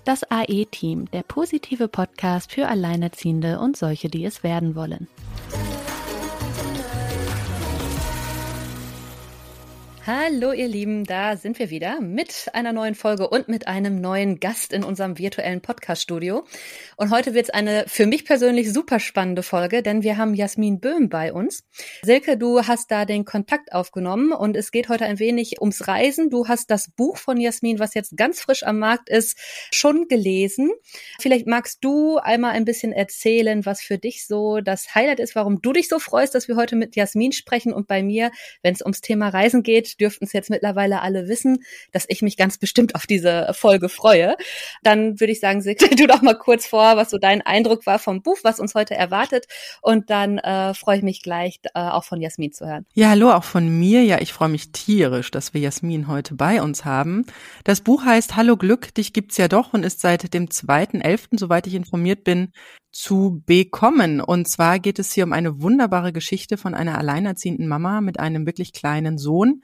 Das AE-Team, der positive Podcast für Alleinerziehende und solche, die es werden wollen. Hallo ihr Lieben, da sind wir wieder mit einer neuen Folge und mit einem neuen Gast in unserem virtuellen Podcast-Studio. Und heute wird es eine für mich persönlich super spannende Folge, denn wir haben Jasmin Böhm bei uns. Silke, du hast da den Kontakt aufgenommen und es geht heute ein wenig ums Reisen. Du hast das Buch von Jasmin, was jetzt ganz frisch am Markt ist, schon gelesen. Vielleicht magst du einmal ein bisschen erzählen, was für dich so das Highlight ist, warum du dich so freust, dass wir heute mit Jasmin sprechen und bei mir, wenn es ums Thema Reisen geht, dürften es jetzt mittlerweile alle wissen, dass ich mich ganz bestimmt auf diese Folge freue. Dann würde ich sagen, Silke, du doch mal kurz vor, was so dein Eindruck war vom Buch, was uns heute erwartet. Und dann freue ich mich gleich auch von Jasmin zu hören. Ja, hallo auch von mir. Ja, ich freue mich tierisch, dass wir Jasmin heute bei uns haben. Das Buch heißt Hallo Glück, dich gibt's ja doch und ist seit dem 2.11., soweit ich informiert bin, zu bekommen. Und zwar geht es hier um eine wunderbare Geschichte von einer alleinerziehenden Mama mit einem wirklich kleinen Sohn.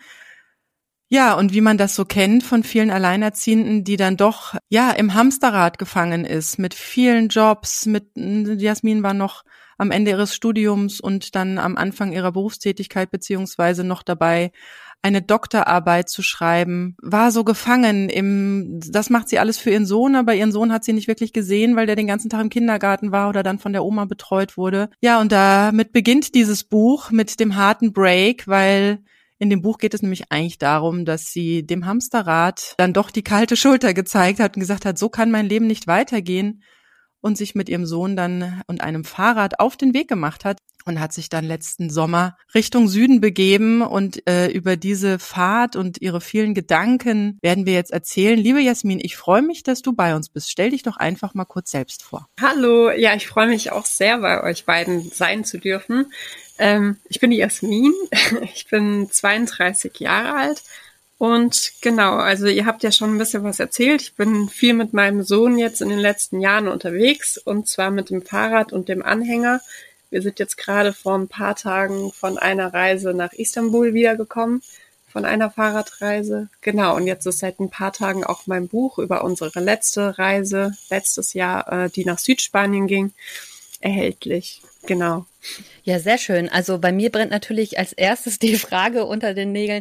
Ja, und wie man das so kennt von vielen Alleinerziehenden, die dann doch ja im Hamsterrad gefangen ist, mit vielen Jobs, Jasmin war noch am Ende ihres Studiums und dann am Anfang ihrer Berufstätigkeit beziehungsweise noch dabei, eine Doktorarbeit zu schreiben, war so gefangen das macht sie alles für ihren Sohn, aber ihren Sohn hat sie nicht wirklich gesehen, weil der den ganzen Tag im Kindergarten war oder dann von der Oma betreut wurde. Ja, und damit beginnt dieses Buch mit dem harten Break, weil in dem Buch geht es nämlich eigentlich darum, dass sie dem Hamsterrad dann doch die kalte Schulter gezeigt hat und gesagt hat, so kann mein Leben nicht weitergehen und sich mit ihrem Sohn dann und einem Fahrrad auf den Weg gemacht hat und hat sich dann letzten Sommer Richtung Süden begeben und über diese Fahrt und ihre vielen Gedanken werden wir jetzt erzählen. Liebe Jasmin, ich freue mich, dass du bei uns bist. Stell dich doch einfach mal kurz selbst vor. Hallo, ja, ich freue mich auch sehr, bei euch beiden sein zu dürfen. Ich bin die Jasmin, ich bin 32 Jahre alt und genau, also ihr habt ja schon ein bisschen was erzählt. Ich bin viel mit meinem Sohn jetzt in den letzten Jahren unterwegs und zwar mit dem Fahrrad und dem Anhänger. Wir sind jetzt gerade vor ein paar Tagen von einer Reise nach Istanbul wiedergekommen, von einer Fahrradreise. Genau, und jetzt ist seit ein paar Tagen auch mein Buch über unsere letzte Reise, letztes Jahr, die nach Südspanien ging, erhältlich. Genau. Ja, sehr schön. Also bei mir brennt natürlich als erstes die Frage unter den Nägeln,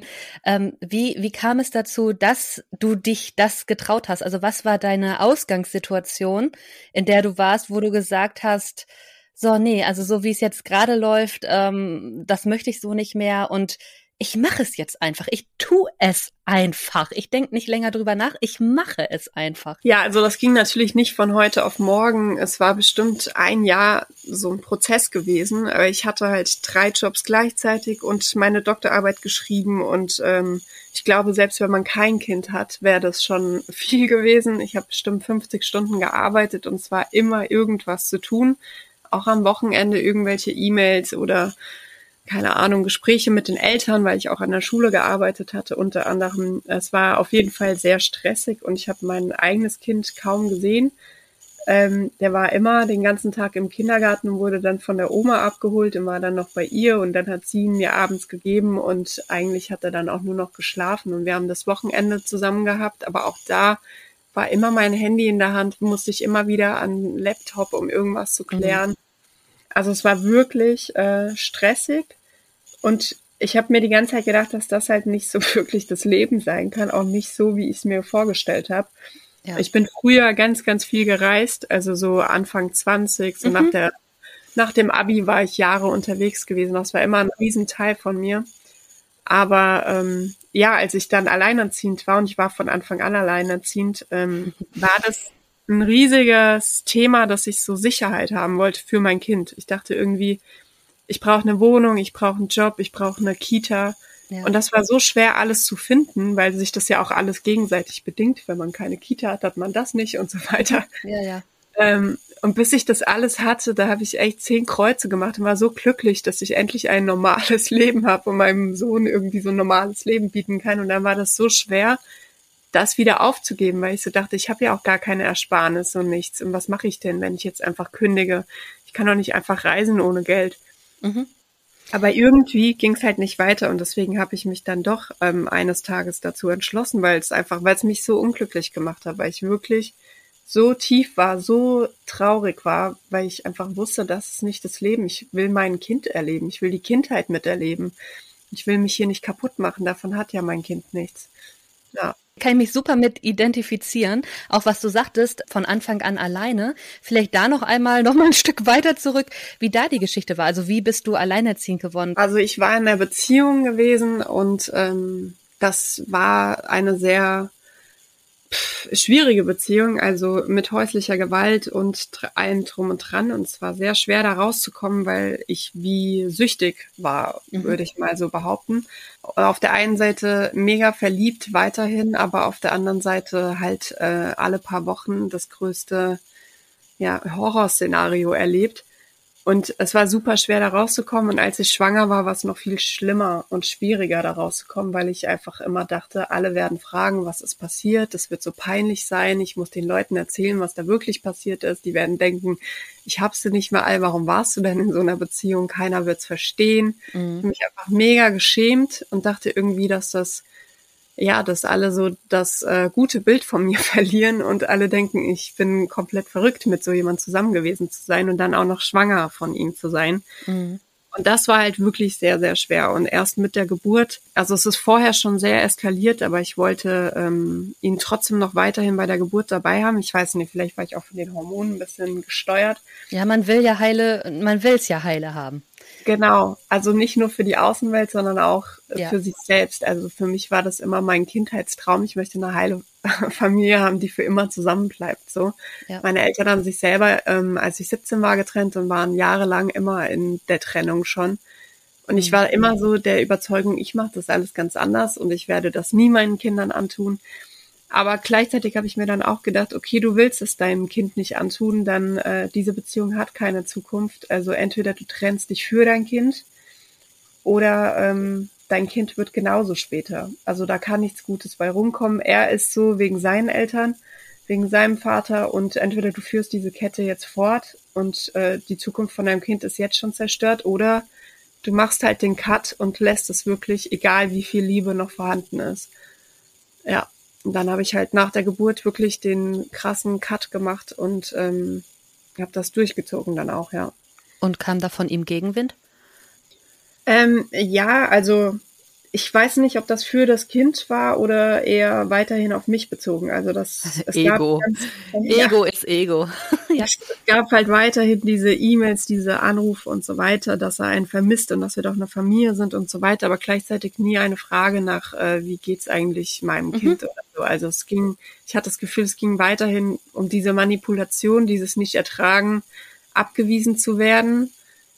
wie kam es dazu, dass du dich das getraut hast? Also was war deine Ausgangssituation, in der du warst, wo du gesagt hast, so, nee, also so wie es jetzt gerade läuft, das möchte ich so nicht mehr und ich mache es jetzt einfach. Ich tue es einfach. Ich denke nicht länger drüber nach. Ich mache es einfach. Ja, also das ging natürlich nicht von heute auf morgen. Es war bestimmt ein Jahr so ein Prozess gewesen. Aber ich hatte halt 3 Jobs gleichzeitig und meine Doktorarbeit geschrieben. Und ich glaube, selbst wenn man kein Kind hat, wäre das schon viel gewesen. Ich habe bestimmt 50 Stunden gearbeitet und es war immer irgendwas zu tun. Auch am Wochenende irgendwelche E-Mails oder keine Ahnung, Gespräche mit den Eltern, weil ich auch an der Schule gearbeitet hatte, unter anderem. Es war auf jeden Fall sehr stressig und ich habe mein eigenes Kind kaum gesehen. Der war immer den ganzen Tag im Kindergarten, wurde dann von der Oma abgeholt und war dann noch bei ihr und dann hat sie ihn mir abends gegeben und eigentlich hat er dann auch nur noch geschlafen und wir haben das Wochenende zusammen gehabt, aber auch da war immer mein Handy in der Hand, musste ich immer wieder an den Laptop, um irgendwas zu klären. Also es war wirklich stressig und ich habe mir die ganze Zeit gedacht, dass das halt nicht so wirklich das Leben sein kann, auch nicht so, wie ich es mir vorgestellt habe. Ja. Ich bin früher ganz, ganz viel gereist, also so Anfang 20, so nach dem Abi war ich Jahre unterwegs gewesen. Das war immer ein Riesenteil von mir. Aber ja, als ich dann alleinerziehend war und ich war von Anfang an alleinerziehend, war das ein riesiges Thema, dass ich so Sicherheit haben wollte für mein Kind. Ich dachte irgendwie, ich brauche eine Wohnung, ich brauche einen Job, ich brauche eine Kita. Ja. Und das war so schwer, alles zu finden, weil sich das ja auch alles gegenseitig bedingt. Wenn man keine Kita hat, hat man das nicht und so weiter. Ja, ja. Und bis ich das alles hatte, da habe ich echt 10 Kreuze gemacht und war so glücklich, dass ich endlich ein normales Leben habe und meinem Sohn irgendwie so ein normales Leben bieten kann. Und dann war das so schwer, das wieder aufzugeben, weil ich so dachte, ich habe ja auch gar keine Ersparnisse und nichts. Und was mache ich denn, wenn ich jetzt einfach kündige? Ich kann doch nicht einfach reisen ohne Geld. Mhm. Aber irgendwie ging es halt nicht weiter und deswegen habe ich mich dann doch eines Tages dazu entschlossen, weil es mich so unglücklich gemacht hat, weil ich wirklich so tief war, so traurig war, weil ich einfach wusste, das ist nicht das Leben. Ich will mein Kind erleben. Ich will die Kindheit miterleben. Ich will mich hier nicht kaputt machen. Davon hat ja mein Kind nichts. Ja. Kann ich mich super mit identifizieren. Auch was du sagtest, von Anfang an alleine. Vielleicht da noch mal ein Stück weiter zurück, wie da die Geschichte war. Also wie bist du alleinerziehend geworden? Also ich war in einer Beziehung gewesen und das war eine sehr schwierige Beziehung, also mit häuslicher Gewalt und allem drum und dran. Und es war sehr schwer, da rauszukommen, weil ich wie süchtig war, würde ich mal so behaupten. Auf der einen Seite mega verliebt weiterhin, aber auf der anderen Seite halt alle paar Wochen das größte Horrorszenario erlebt. Und es war super schwer, da rauszukommen. Und als ich schwanger war, war es noch viel schlimmer und schwieriger, da rauszukommen, weil ich einfach immer dachte, alle werden fragen, was ist passiert. Das wird so peinlich sein. Ich muss den Leuten erzählen, was da wirklich passiert ist. Die werden denken, ich hab's dir nicht mehr all. Warum warst du denn in so einer Beziehung? Keiner wird's verstehen. Ich habe mich einfach mega geschämt und dachte irgendwie, dass alle so das gute Bild von mir verlieren und alle denken, ich bin komplett verrückt, mit so jemand zusammen gewesen zu sein und dann auch noch schwanger von ihm zu sein. Und das war halt wirklich sehr, sehr schwer. Und erst mit der Geburt, also es ist vorher schon sehr eskaliert, aber ich wollte ihn trotzdem noch weiterhin bei der Geburt dabei haben. Ich weiß nicht, vielleicht war ich auch von den Hormonen ein bisschen gesteuert. Ja, man will's ja heile haben. Genau, also nicht nur für die Außenwelt, sondern auch für sich selbst. Also für mich war das immer mein Kindheitstraum. Ich möchte eine heile Familie haben, die für immer zusammenbleibt. So, Meine Eltern haben sich selber, als ich 17 war, getrennt und waren jahrelang immer in der Trennung schon. Und ich war immer so der Überzeugung, ich mache das alles ganz anders und ich werde das nie meinen Kindern antun. Aber gleichzeitig habe ich mir dann auch gedacht, okay, du willst es deinem Kind nicht antun, dann diese Beziehung hat keine Zukunft. Also entweder du trennst dich für dein Kind oder dein Kind wird genauso später. Also da kann nichts Gutes bei rumkommen. Er ist so wegen seinen Eltern, wegen seinem Vater und entweder du führst diese Kette jetzt fort und die Zukunft von deinem Kind ist jetzt schon zerstört oder du machst halt den Cut und lässt es wirklich, egal wie viel Liebe noch vorhanden ist. Ja. Und dann habe ich halt nach der Geburt wirklich den krassen Cut gemacht und habe das durchgezogen dann auch, ja. Und kam da von ihm Gegenwind? Ja, also ich weiß nicht, ob das für das Kind war oder eher weiterhin auf mich bezogen. Also es Ego. Ego ist Ego. Ja. Es gab halt weiterhin diese E-Mails, diese Anrufe und so weiter, dass er einen vermisst und dass wir doch eine Familie sind und so weiter, aber gleichzeitig nie eine Frage nach, wie geht's eigentlich meinem Kind oder so. Also ich hatte das Gefühl, es ging weiterhin um diese Manipulation, dieses Nicht-Ertragen, abgewiesen zu werden.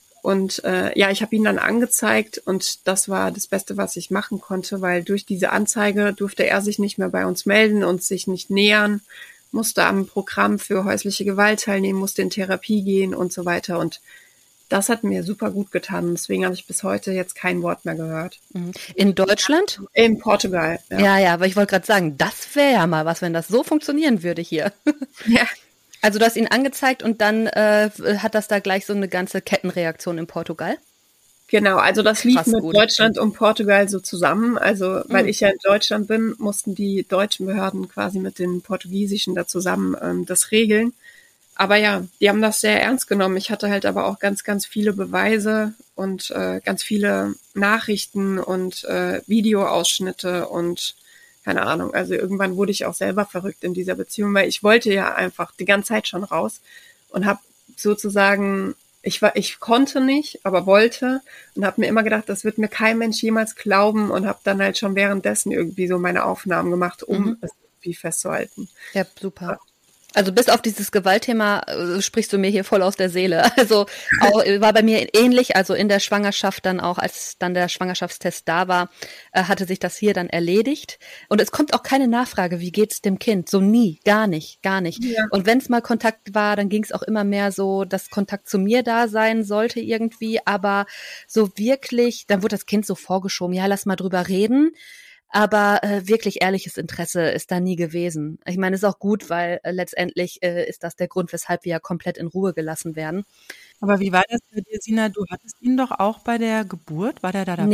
Und ich habe ihn dann angezeigt und das war das Beste, was ich machen konnte, weil durch diese Anzeige durfte er sich nicht mehr bei uns melden und sich nicht nähern, musste am Programm für häusliche Gewalt teilnehmen, musste in Therapie gehen und so weiter. Und das hat mir super gut getan. Deswegen habe ich bis heute jetzt kein Wort mehr gehört. In Deutschland? In Portugal. Ja, aber ich wollte gerade sagen, das wäre ja mal was, wenn das so funktionieren würde hier. Ja. Also du hast ihn angezeigt und dann hat das da gleich so eine ganze Kettenreaktion in Portugal? Genau, also das lief Krass, mit gut. Deutschland und Portugal so zusammen. Also weil ich ja in Deutschland bin, mussten die deutschen Behörden quasi mit den portugiesischen da zusammen das regeln. Aber ja, die haben das sehr ernst genommen. Ich hatte halt aber auch ganz, ganz viele Beweise und ganz viele Nachrichten und Videoausschnitte und keine Ahnung. Also irgendwann wurde ich auch selber verrückt in dieser Beziehung, weil ich wollte ja einfach die ganze Zeit schon raus und habe sozusagen, ich konnte nicht, aber wollte und habe mir immer gedacht, das wird mir kein Mensch jemals glauben und habe dann halt schon währenddessen irgendwie so meine Aufnahmen gemacht, um es irgendwie festzuhalten. Ja, super. Ja. Also bis auf dieses Gewaltthema sprichst du mir hier voll aus der Seele. Also war bei mir ähnlich, also in der Schwangerschaft dann auch, als dann der Schwangerschaftstest da war, hatte sich das hier dann erledigt. Und es kommt auch keine Nachfrage, wie geht's dem Kind? So nie, gar nicht. Ja. Und wenn es mal Kontakt war, dann ging es auch immer mehr so, dass Kontakt zu mir da sein sollte irgendwie, aber so wirklich, dann wurde das Kind so vorgeschoben, ja, lass mal drüber reden. Aber wirklich ehrliches Interesse ist da nie gewesen. Ich meine, es ist auch gut, weil letztendlich ist das der Grund, weshalb wir ja komplett in Ruhe gelassen werden. Aber wie war das bei dir, Sina? Du hattest ihn doch auch bei der Geburt? War der da dabei?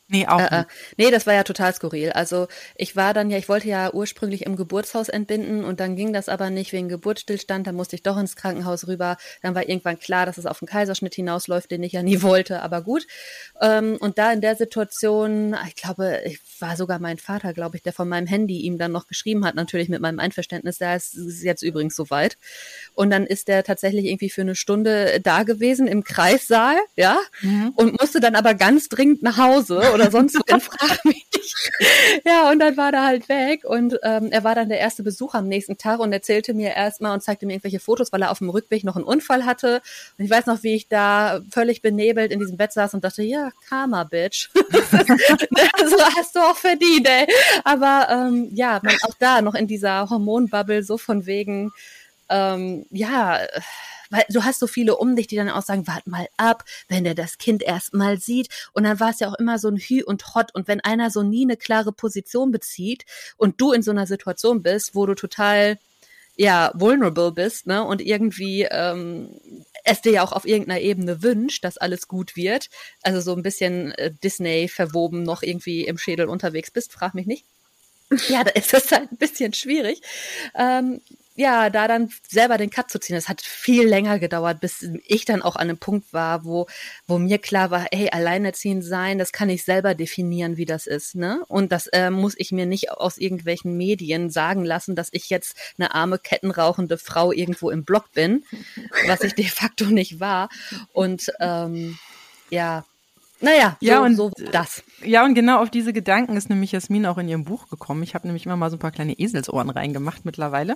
Nee, auch nicht. Nee, das war ja total skurril. Also ich wollte ja ursprünglich im Geburtshaus entbinden und dann ging das aber nicht wegen Geburtsstillstand. Dann musste ich doch ins Krankenhaus rüber. Dann war irgendwann klar, dass es auf einen Kaiserschnitt hinausläuft, den ich ja nie wollte, aber gut. Und da in der Situation, ich glaube, war sogar mein Vater, glaube ich, der von meinem Handy ihm dann noch geschrieben hat, natürlich mit meinem Einverständnis, da ist es jetzt übrigens soweit. Und dann ist der tatsächlich irgendwie für eine Stunde da gewesen im Kreissaal, ja, und musste dann aber ganz dringend nach Hause oder sonst wohin, frag mich nicht. Ja, und dann war er halt weg und er war dann der erste Besuch am nächsten Tag und erzählte mir erstmal und zeigte mir irgendwelche Fotos, weil er auf dem Rückweg noch einen Unfall hatte. Und ich weiß noch, wie ich da völlig benebelt in diesem Bett saß und dachte, ja, Karma, Bitch. So hast du auch verdient, ey. Aber ja, man auch da noch in dieser Hormonbubble so von wegen, ja, weil du hast so viele um dich, die dann auch sagen, wart mal ab, wenn der das Kind erst mal sieht. Und dann war es ja auch immer so ein Hü und Hott. Und wenn einer so nie eine klare Position bezieht und du in so einer Situation bist, wo du total, ja, vulnerable bist, ne, und irgendwie es dir ja auch auf irgendeiner Ebene wünscht, dass alles gut wird, also so ein bisschen Disney verwoben noch irgendwie im Schädel unterwegs bist, frag mich nicht. Ja, da ist das halt ein bisschen schwierig. Ja, da dann selber den Cut zu ziehen, das hat viel länger gedauert, bis ich dann auch an einem Punkt war, wo mir klar war, hey, alleinerziehend sein, das kann ich selber definieren, wie das ist, ne? Und das muss ich mir nicht aus irgendwelchen Medien sagen lassen, dass ich jetzt eine arme, kettenrauchende Frau irgendwo im Block bin, was ich de facto nicht war. Und ja, naja, so das. Ja, und genau auf diese Gedanken ist nämlich Jasmin auch in ihrem Buch gekommen. Ich habe nämlich immer mal so ein paar kleine Eselsohren reingemacht mittlerweile.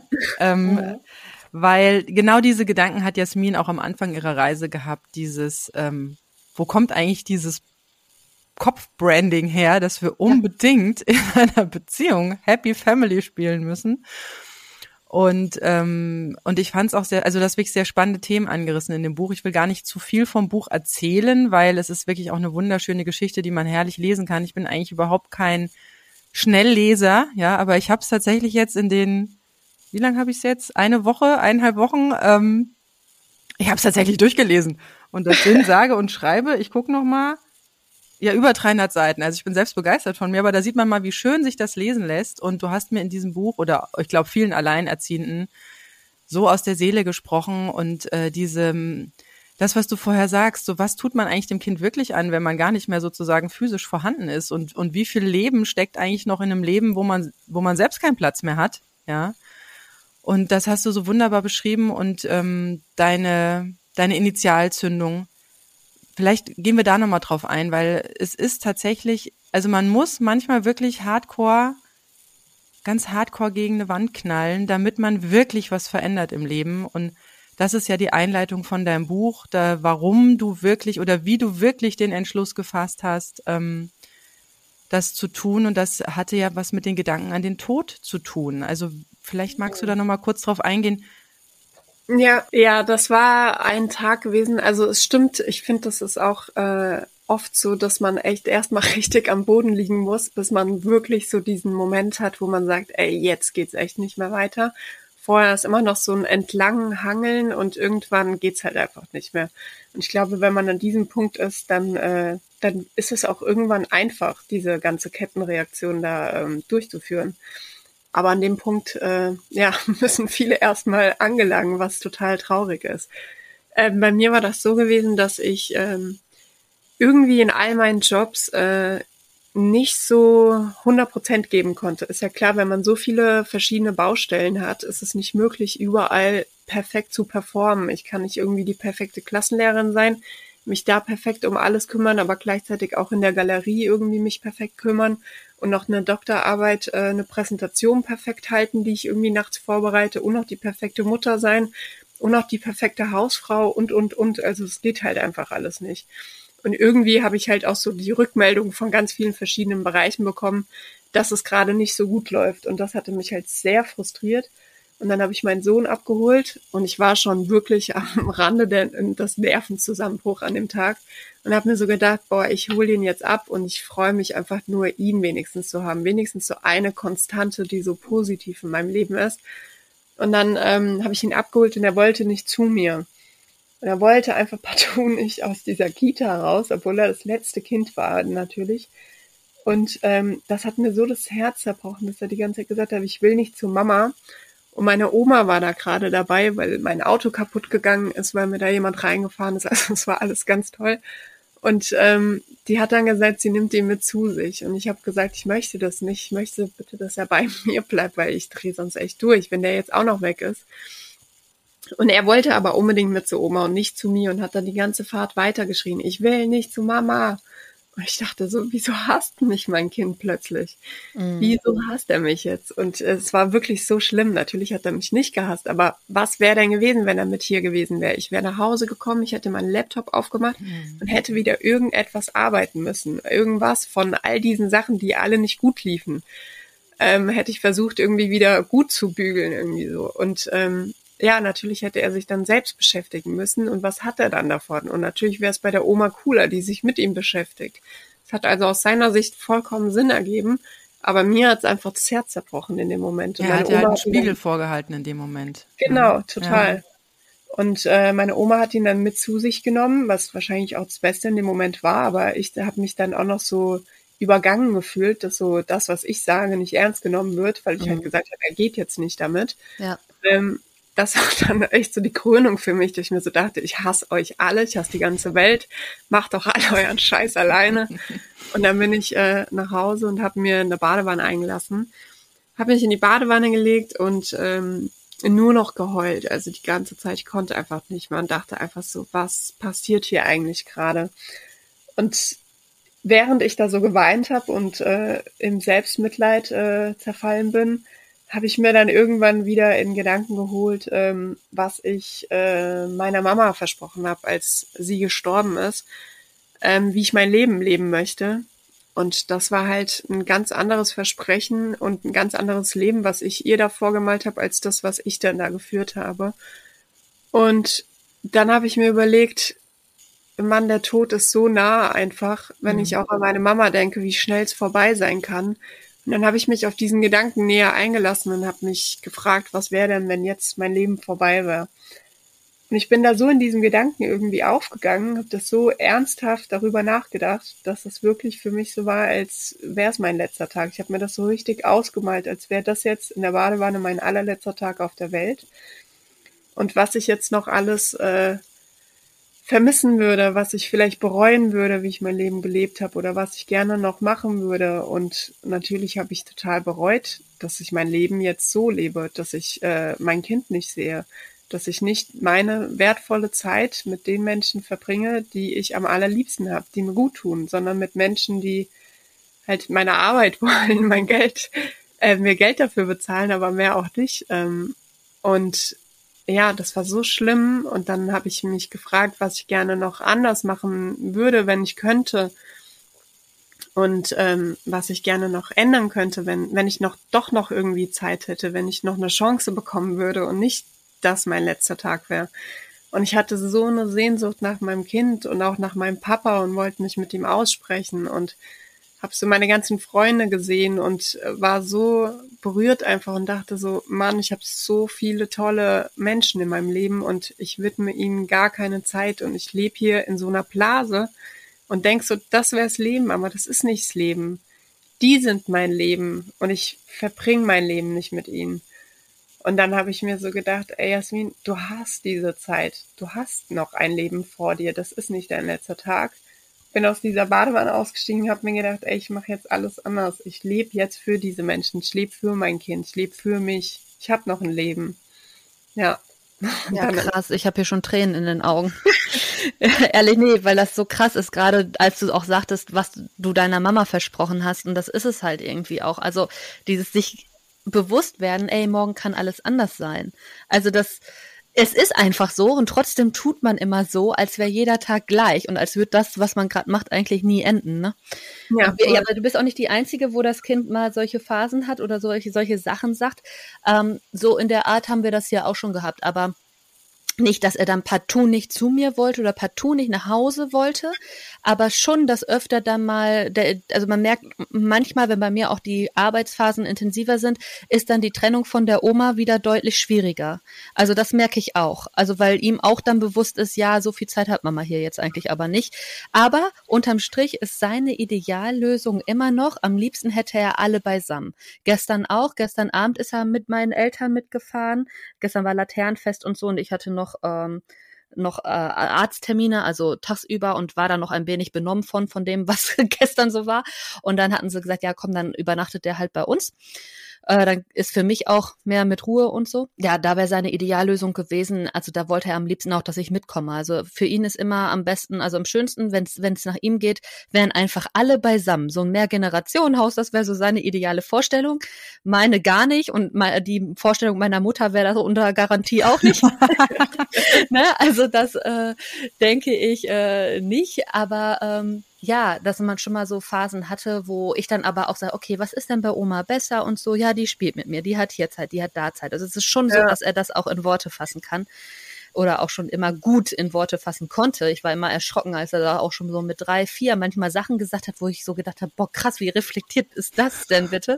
Weil genau diese Gedanken hat Jasmin auch am Anfang ihrer Reise gehabt. Dieses, wo kommt eigentlich dieses Kopfbranding her, dass wir unbedingt in einer Beziehung Happy Family spielen müssen? Und ich fand es auch sehr, also das wirklich sehr spannende Themen angerissen in dem Buch. Ich will gar nicht zu viel vom Buch erzählen, weil es ist wirklich auch eine wunderschöne Geschichte, die man herrlich lesen kann. Ich bin eigentlich überhaupt kein Schnellleser, ja, aber ich habe es tatsächlich jetzt wie lange habe ich es jetzt? 1,5 Wochen. Ich habe es tatsächlich durchgelesen. Und das sind sage und schreibe, ich gucke noch mal, ja, über 300 Seiten. Also ich bin selbst begeistert von mir, aber da sieht man mal, wie schön sich das lesen lässt. Und du hast mir in diesem Buch oder ich glaube vielen Alleinerziehenden so aus der Seele gesprochen und das, was du vorher sagst, so was tut man eigentlich dem Kind wirklich an, wenn man gar nicht mehr sozusagen physisch vorhanden ist und wie viel Leben steckt eigentlich noch in einem Leben, wo man selbst keinen Platz mehr hat, ja. Und das hast du so wunderbar beschrieben und deine Initialzündung. Vielleicht gehen wir da nochmal drauf ein, weil es ist tatsächlich, also man muss manchmal wirklich ganz hardcore gegen eine Wand knallen, damit man wirklich was verändert im Leben. Und das ist ja die Einleitung von deinem Buch, warum du wirklich oder wie du wirklich den Entschluss gefasst hast, das zu tun. Und das hatte ja was mit den Gedanken an den Tod zu tun. Also vielleicht magst du da nochmal kurz drauf eingehen. Ja, das war ein Tag gewesen. Also es stimmt, ich finde, das ist auch oft so, dass man echt erstmal richtig am Boden liegen muss, bis man wirklich so diesen Moment hat, wo man sagt, ey, jetzt geht's echt nicht mehr weiter. Vorher ist immer noch so ein Entlanghangeln und irgendwann geht's halt einfach nicht mehr. Und ich glaube, wenn man an diesem Punkt ist, dann ist es auch irgendwann einfach, diese ganze Kettenreaktion da durchzuführen. Aber an dem Punkt, müssen viele erstmal angelangen, was total traurig ist. Bei mir war das so gewesen, dass ich irgendwie in all meinen Jobs nicht so 100% geben konnte. Ist ja klar, wenn man so viele verschiedene Baustellen hat, ist es nicht möglich, überall perfekt zu performen. Ich kann nicht irgendwie die perfekte Klassenlehrerin sein, mich da perfekt um alles kümmern, aber gleichzeitig auch in der Galerie irgendwie mich perfekt kümmern und noch eine Doktorarbeit, eine Präsentation perfekt halten, die ich irgendwie nachts vorbereite und noch die perfekte Mutter sein und noch die perfekte Hausfrau und. Also es geht halt einfach alles nicht. Und irgendwie habe ich halt auch so die Rückmeldung von ganz vielen verschiedenen Bereichen bekommen, dass es gerade nicht so gut läuft. Und das hatte mich halt sehr frustriert. Und dann habe ich meinen Sohn abgeholt und ich war schon wirklich am Rande des Nervenzusammenbruchs an dem Tag und habe mir so gedacht, boah, ich hole den jetzt ab und ich freue mich einfach nur, ihn wenigstens zu haben. Wenigstens so eine Konstante, die so positiv in meinem Leben ist. Und dann habe ich ihn abgeholt und er wollte nicht zu mir. Und er wollte einfach partout nicht aus dieser Kita raus, obwohl er das letzte Kind war natürlich. Und das hat mir so das Herz zerbrochen, dass er die ganze Zeit gesagt hat, ich will nicht zu Mama. Und meine Oma war da gerade dabei, weil mein Auto kaputt gegangen ist, weil mir da jemand reingefahren ist. Also es war alles ganz toll. Und die hat dann gesagt, sie nimmt ihn mit zu sich. Und ich habe gesagt, ich möchte das nicht. Ich möchte bitte, dass er bei mir bleibt, weil ich drehe sonst echt durch, wenn der jetzt auch noch weg ist. Und er wollte aber unbedingt mit zu Oma und nicht zu mir und hat dann die ganze Fahrt weitergeschrien, ich will nicht zu Mama. Und ich dachte so, wieso hasst mich mein Kind plötzlich? Wieso hasst er mich jetzt? Und es war wirklich so schlimm. Natürlich hat er mich nicht gehasst, aber was wäre denn gewesen, wenn er mit hier gewesen wäre? Ich wäre nach Hause gekommen, ich hätte meinen Laptop aufgemacht und hätte wieder irgendetwas arbeiten müssen. Irgendwas von all diesen Sachen, die alle nicht gut liefen. Hätte ich versucht, irgendwie wieder gut zu bügeln, irgendwie so. Und ja, natürlich hätte er sich dann selbst beschäftigen müssen. Und was hat er dann davon? Und natürlich wäre es bei der Oma cooler, die sich mit ihm beschäftigt. Es hat also aus seiner Sicht vollkommen Sinn ergeben. Aber mir hat es einfach das Herz zerbrochen in dem Moment. Und er hat ja einen Spiegel vorgehalten in dem Moment. Genau, total. Ja. Und meine Oma hat ihn dann mit zu sich genommen, was wahrscheinlich auch das Beste in dem Moment war. Aber ich habe mich dann auch noch so übergangen gefühlt, dass so das, was ich sage, nicht ernst genommen wird, weil ich halt gesagt habe, er geht jetzt nicht damit. Ja. Das war dann echt so die Krönung für mich, dass ich mir so dachte, ich hasse euch alle, ich hasse die ganze Welt, macht doch alle euren Scheiß alleine. Und dann bin ich nach Hause und habe mir eine Badewanne eingelassen, habe mich in die Badewanne gelegt und nur noch geheult. Also die ganze Zeit, ich konnte einfach nicht mehr und dachte einfach so, was passiert hier eigentlich gerade? Und während ich da so geweint habe und im Selbstmitleid zerfallen bin, habe ich mir dann irgendwann wieder in Gedanken geholt, was ich meiner Mama versprochen habe, als sie gestorben ist, wie ich mein Leben leben möchte. Und das war halt ein ganz anderes Versprechen und ein ganz anderes Leben, was ich ihr da vorgemalt habe, als das, was ich dann da geführt habe. Und dann habe ich mir überlegt, Mann, der Tod ist so nah einfach, wenn ich auch an meine Mama denke, wie schnell es vorbei sein kann. Und dann habe ich mich auf diesen Gedanken näher eingelassen und habe mich gefragt, was wäre denn, wenn jetzt mein Leben vorbei wäre? Und ich bin da so in diesem Gedanken irgendwie aufgegangen, habe das so ernsthaft darüber nachgedacht, dass es wirklich für mich so war, als wäre es mein letzter Tag. Ich habe mir das so richtig ausgemalt, als wäre das jetzt in der Badewanne mein allerletzter Tag auf der Welt. Und was ich jetzt noch alles vermissen würde, was ich vielleicht bereuen würde, wie ich mein Leben gelebt habe oder was ich gerne noch machen würde. Und natürlich habe ich total bereut, dass ich mein Leben jetzt so lebe, dass ich mein Kind nicht sehe, dass ich nicht meine wertvolle Zeit mit den Menschen verbringe, die ich am allerliebsten habe, die mir gut tun, sondern mit Menschen, die halt meine Arbeit wollen, mein Geld, mir Geld dafür bezahlen, aber mehr auch nicht. Und ja, das war so schlimm. Und dann habe ich mich gefragt, was ich gerne noch anders machen würde, wenn ich könnte. Und was ich gerne noch ändern könnte, wenn ich doch noch irgendwie Zeit hätte, wenn ich noch eine Chance bekommen würde und nicht das mein letzter Tag wäre. Und ich hatte so eine Sehnsucht nach meinem Kind und auch nach meinem Papa und wollte mich mit ihm aussprechen und habe so meine ganzen Freunde gesehen und war so berührt einfach und dachte so, Mann, ich habe so viele tolle Menschen in meinem Leben und ich widme ihnen gar keine Zeit und ich lebe hier in so einer Blase und denk so, das wär's Leben, aber das ist nicht das Leben. Die sind mein Leben und ich verbringe mein Leben nicht mit ihnen. Und dann habe ich mir so gedacht, ey Jasmin, du hast diese Zeit, du hast noch ein Leben vor dir, das ist nicht dein letzter Tag. Bin aus dieser Badewanne ausgestiegen, habe mir gedacht, ey, ich mache jetzt alles anders. Ich lebe jetzt für diese Menschen, ich lebe für mein Kind, ich lebe für mich. Ich habe noch ein Leben. Ja. Ja, krass, ich habe hier schon Tränen in den Augen. Ehrlich, nee, weil das so krass ist, gerade als du auch sagtest, was du deiner Mama versprochen hast. Und das ist es halt irgendwie auch. Also dieses sich bewusst werden, ey, morgen kann alles anders sein. Also es ist einfach so und trotzdem tut man immer so, als wäre jeder Tag gleich und als würde das, was man gerade macht, eigentlich nie enden, ne? Ja, aber du bist auch nicht die Einzige, wo das Kind mal solche Phasen hat oder solche Sachen sagt. So in der Art haben wir das ja auch schon gehabt, aber Nicht, dass er dann partout nicht zu mir wollte oder partout nicht nach Hause wollte, aber schon, dass öfter dann mal, also man merkt manchmal, wenn bei mir auch die Arbeitsphasen intensiver sind, ist dann die Trennung von der Oma wieder deutlich schwieriger. Also das merke ich auch. Also weil ihm auch dann bewusst ist, ja, so viel Zeit hat Mama hier jetzt eigentlich aber nicht. Aber unterm Strich ist seine Ideallösung immer noch, am liebsten hätte er alle beisammen. Gestern Abend ist er mit meinen Eltern mitgefahren. Gestern war Laternenfest und so und ich hatte noch Arzttermine, also tagsüber und war dann noch ein wenig benommen von dem, was gestern so war. Und dann hatten sie gesagt, ja komm, dann übernachtet der halt bei uns. Dann ist für mich auch mehr mit Ruhe und so. Ja, da wäre seine Ideallösung gewesen. Also da wollte er am liebsten auch, dass ich mitkomme. Also für ihn ist immer am besten, also am schönsten, wenn es nach ihm geht, wären einfach alle beisammen. So ein Mehrgenerationenhaus, das wäre so seine ideale Vorstellung. Meine gar nicht und die Vorstellung meiner Mutter wäre das unter Garantie auch nicht. Ne? Also das denke ich nicht, aber ja, dass man schon mal so Phasen hatte, wo ich dann aber auch sage, okay, was ist denn bei Oma besser und so, ja, die spielt mit mir, die hat hier Zeit, die hat da Zeit. Also es ist schon so, dass er das auch in Worte fassen kann oder auch schon immer gut in Worte fassen konnte. Ich war immer erschrocken, als er da auch schon so mit 3, 4 manchmal Sachen gesagt hat, wo ich so gedacht habe, boah, krass, wie reflektiert ist das denn bitte?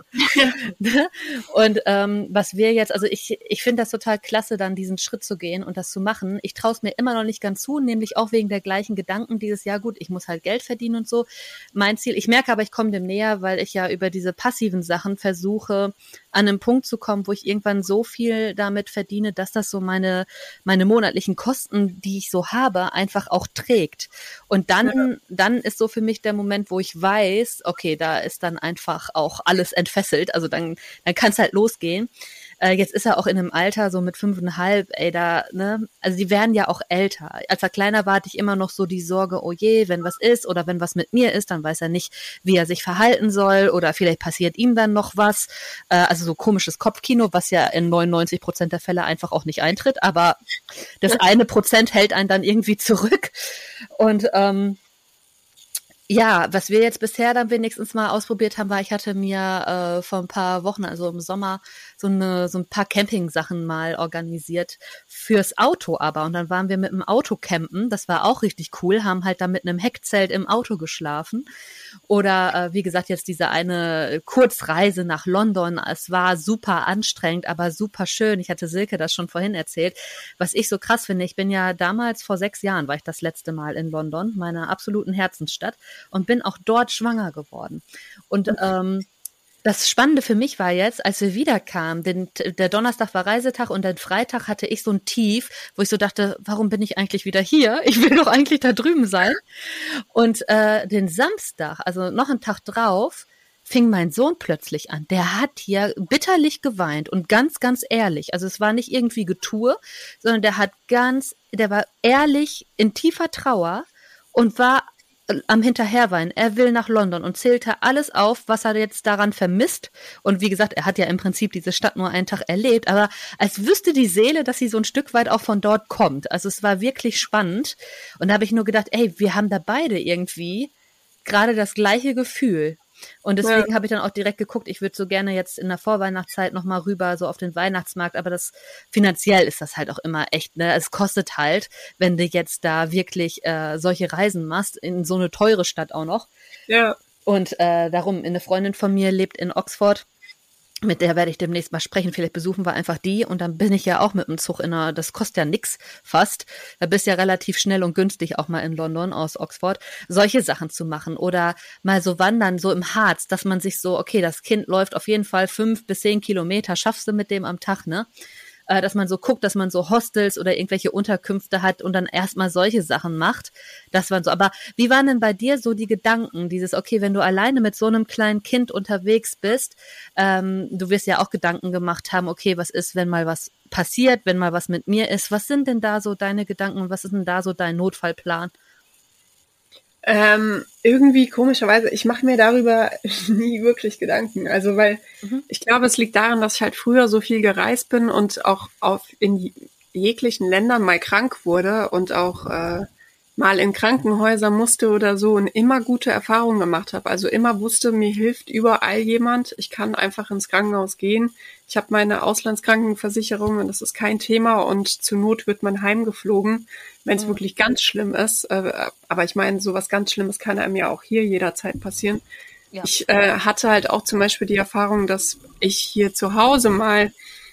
Und was wir jetzt, also ich finde das total klasse, dann diesen Schritt zu gehen und das zu machen. Ich traue es mir immer noch nicht ganz zu, nämlich auch wegen der gleichen Gedanken dieses Jahr, gut, ich muss halt Geld verdienen und so. Mein Ziel, ich merke aber, ich komme dem näher, weil ich ja über diese passiven Sachen versuche, an einen Punkt zu kommen, wo ich irgendwann so viel damit verdiene, dass das so meine monatlichen Kosten, die ich so habe, einfach auch trägt. Und dann ist so für mich der Moment, wo ich weiß, okay, da ist dann einfach auch alles entfesselt. Also dann kann es halt losgehen. Jetzt ist er auch in einem Alter, so mit 5,5, ne? Also die werden ja auch älter. Als er kleiner war, hatte ich immer noch so die Sorge, oh je, wenn was ist oder wenn was mit mir ist, dann weiß er nicht, wie er sich verhalten soll oder vielleicht passiert ihm dann noch was. Also so komisches Kopfkino, was ja in 99% der Fälle einfach auch nicht eintritt, aber das 1% hält einen dann irgendwie zurück. Und ja, was wir jetzt bisher dann wenigstens mal ausprobiert haben, war, ich hatte mir vor ein paar Wochen, also im Sommer, so ein paar Camping-Sachen mal organisiert fürs Auto aber. Und dann waren wir mit dem Auto campen, das war auch richtig cool, haben halt dann mit einem Heckzelt im Auto geschlafen. Oder wie gesagt, jetzt diese eine Kurzreise nach London. Es war super anstrengend, aber super schön. Ich hatte Silke das schon vorhin erzählt. Was ich so krass finde, ich bin ja damals, vor 6 Jahren war ich das letzte Mal in London, meiner absoluten Herzensstadt, und bin auch dort schwanger geworden. Und das Spannende für mich war jetzt, als wir wiederkamen, der Donnerstag war Reisetag und den Freitag hatte ich so ein Tief, wo ich so dachte, warum bin ich eigentlich wieder hier? Ich will doch eigentlich da drüben sein. Und den Samstag, also noch einen Tag drauf, fing mein Sohn plötzlich an. Der hat hier bitterlich geweint und ganz, ganz ehrlich. Also es war nicht irgendwie Getue, sondern der war ehrlich in tiefer Trauer und war am Hinterherweinen. Er will nach London und zählte alles auf, was er jetzt daran vermisst. Und wie gesagt, er hat ja im Prinzip diese Stadt nur einen Tag erlebt, aber als wüsste die Seele, dass sie so ein Stück weit auch von dort kommt. Also es war wirklich spannend. Und da habe ich nur gedacht, ey, wir haben da beide irgendwie gerade das gleiche Gefühl. Und deswegen habe ich dann auch direkt geguckt, ich würde so gerne jetzt in der Vorweihnachtszeit nochmal rüber, so auf den Weihnachtsmarkt, aber finanziell ist das halt auch immer echt, ne? Es kostet halt, wenn du jetzt da wirklich solche Reisen machst, in so eine teure Stadt auch noch. Ja. Und darum, eine Freundin von mir lebt in Oxford, mit der werde ich demnächst mal sprechen, vielleicht besuchen wir einfach die und dann bin ich ja auch mit dem Zug das kostet ja nix fast, da bist du ja relativ schnell und günstig auch mal in London aus Oxford, solche Sachen zu machen oder mal so wandern, so im Harz, dass man sich so, okay, das Kind läuft auf jeden Fall 5 bis 10 Kilometer, schaffst du mit dem am Tag, ne? Dass man so guckt, dass man so Hostels oder irgendwelche Unterkünfte hat und dann erstmal solche Sachen macht. Das waren so. Aber wie waren denn bei dir so die Gedanken? Dieses, okay, wenn du alleine mit so einem kleinen Kind unterwegs bist, du wirst ja auch Gedanken gemacht haben, okay, was ist, wenn mal was passiert, wenn mal was mit mir ist? Was sind denn da so deine Gedanken und was ist denn da so dein Notfallplan? Irgendwie komischerweise, ich mache mir darüber nie wirklich Gedanken. Also weil ich glaube, es liegt daran, dass ich halt früher so viel gereist bin und auch in jeglichen Ländern mal krank wurde und auch mal in Krankenhäuser musste oder so und immer gute Erfahrungen gemacht habe. Also immer wusste, mir hilft überall jemand. Ich kann einfach ins Krankenhaus gehen. Ich habe meine Auslandskrankenversicherung und das ist kein Thema und zur Not wird man heimgeflogen, wenn es wirklich ganz schlimm ist. Aber ich meine, sowas ganz Schlimmes kann einem ja auch hier jederzeit passieren. Ja. Ich hatte halt auch zum Beispiel die Erfahrung, dass ich hier zu Hause mal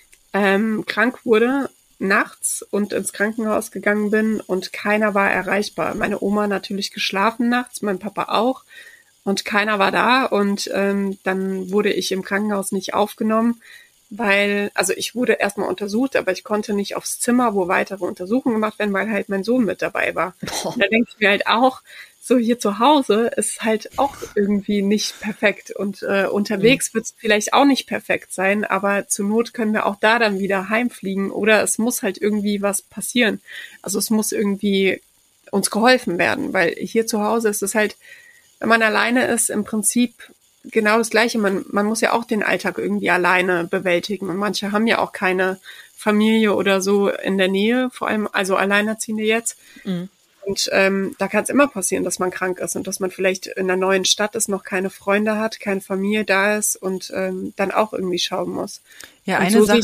krank wurde nachts und ins Krankenhaus gegangen bin und keiner war erreichbar. Meine Oma natürlich geschlafen nachts, mein Papa auch und keiner war da und dann wurde ich im Krankenhaus nicht aufgenommen, weil, also ich wurde erstmal untersucht, aber ich konnte nicht aufs Zimmer, wo weitere Untersuchungen gemacht werden, weil halt mein Sohn mit dabei war. Da denke ich mir halt auch, so hier zu Hause ist halt auch irgendwie nicht perfekt und unterwegs wird es vielleicht auch nicht perfekt sein, aber zur Not können wir auch da dann wieder heimfliegen oder es muss halt irgendwie was passieren. Also es muss irgendwie uns geholfen werden, weil hier zu Hause ist es halt, wenn man alleine ist, im Prinzip genau das Gleiche. Man muss ja auch den Alltag irgendwie alleine bewältigen und manche haben ja auch keine Familie oder so in der Nähe, vor allem also Alleinerziehende jetzt. Mhm. Und da kann es immer passieren, dass man krank ist und dass man vielleicht in einer neuen Stadt ist, noch keine Freunde hat, keine Familie da ist und dann auch irgendwie schauen muss. Ja, eine Sache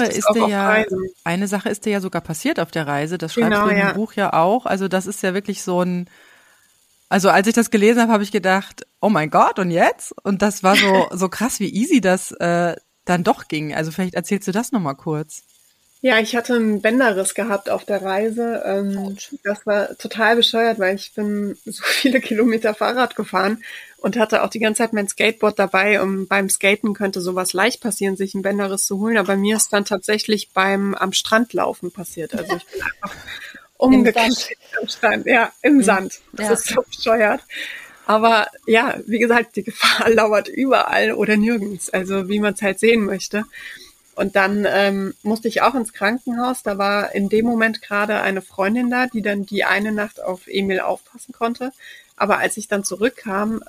ist dir ja sogar passiert auf der Reise. Das schreibst du in dem Buch ja auch. Also das ist ja wirklich so ein, also als ich das gelesen habe, habe ich gedacht, oh mein Gott, und jetzt? Und das war so krass, wie easy das dann doch ging. Also vielleicht erzählst du das nochmal kurz. Ja, ich hatte einen Bänderriss gehabt auf der Reise. Das war total bescheuert, weil ich bin so viele Kilometer Fahrrad gefahren und hatte auch die ganze Zeit mein Skateboard dabei. Und beim Skaten könnte sowas leicht passieren, sich einen Bänderriss zu holen. Aber mir ist dann tatsächlich beim am Strand laufen passiert. Also ich bin einfach umgekehrt am Strand. Ja, im Sand. Das ist so bescheuert. Aber ja, wie gesagt, die Gefahr lauert überall oder nirgends. Also wie man es halt sehen möchte. Und dann musste ich auch ins Krankenhaus. Da war in dem Moment gerade eine Freundin da, die dann die eine Nacht auf Emil aufpassen konnte. Aber als ich dann zurückkam,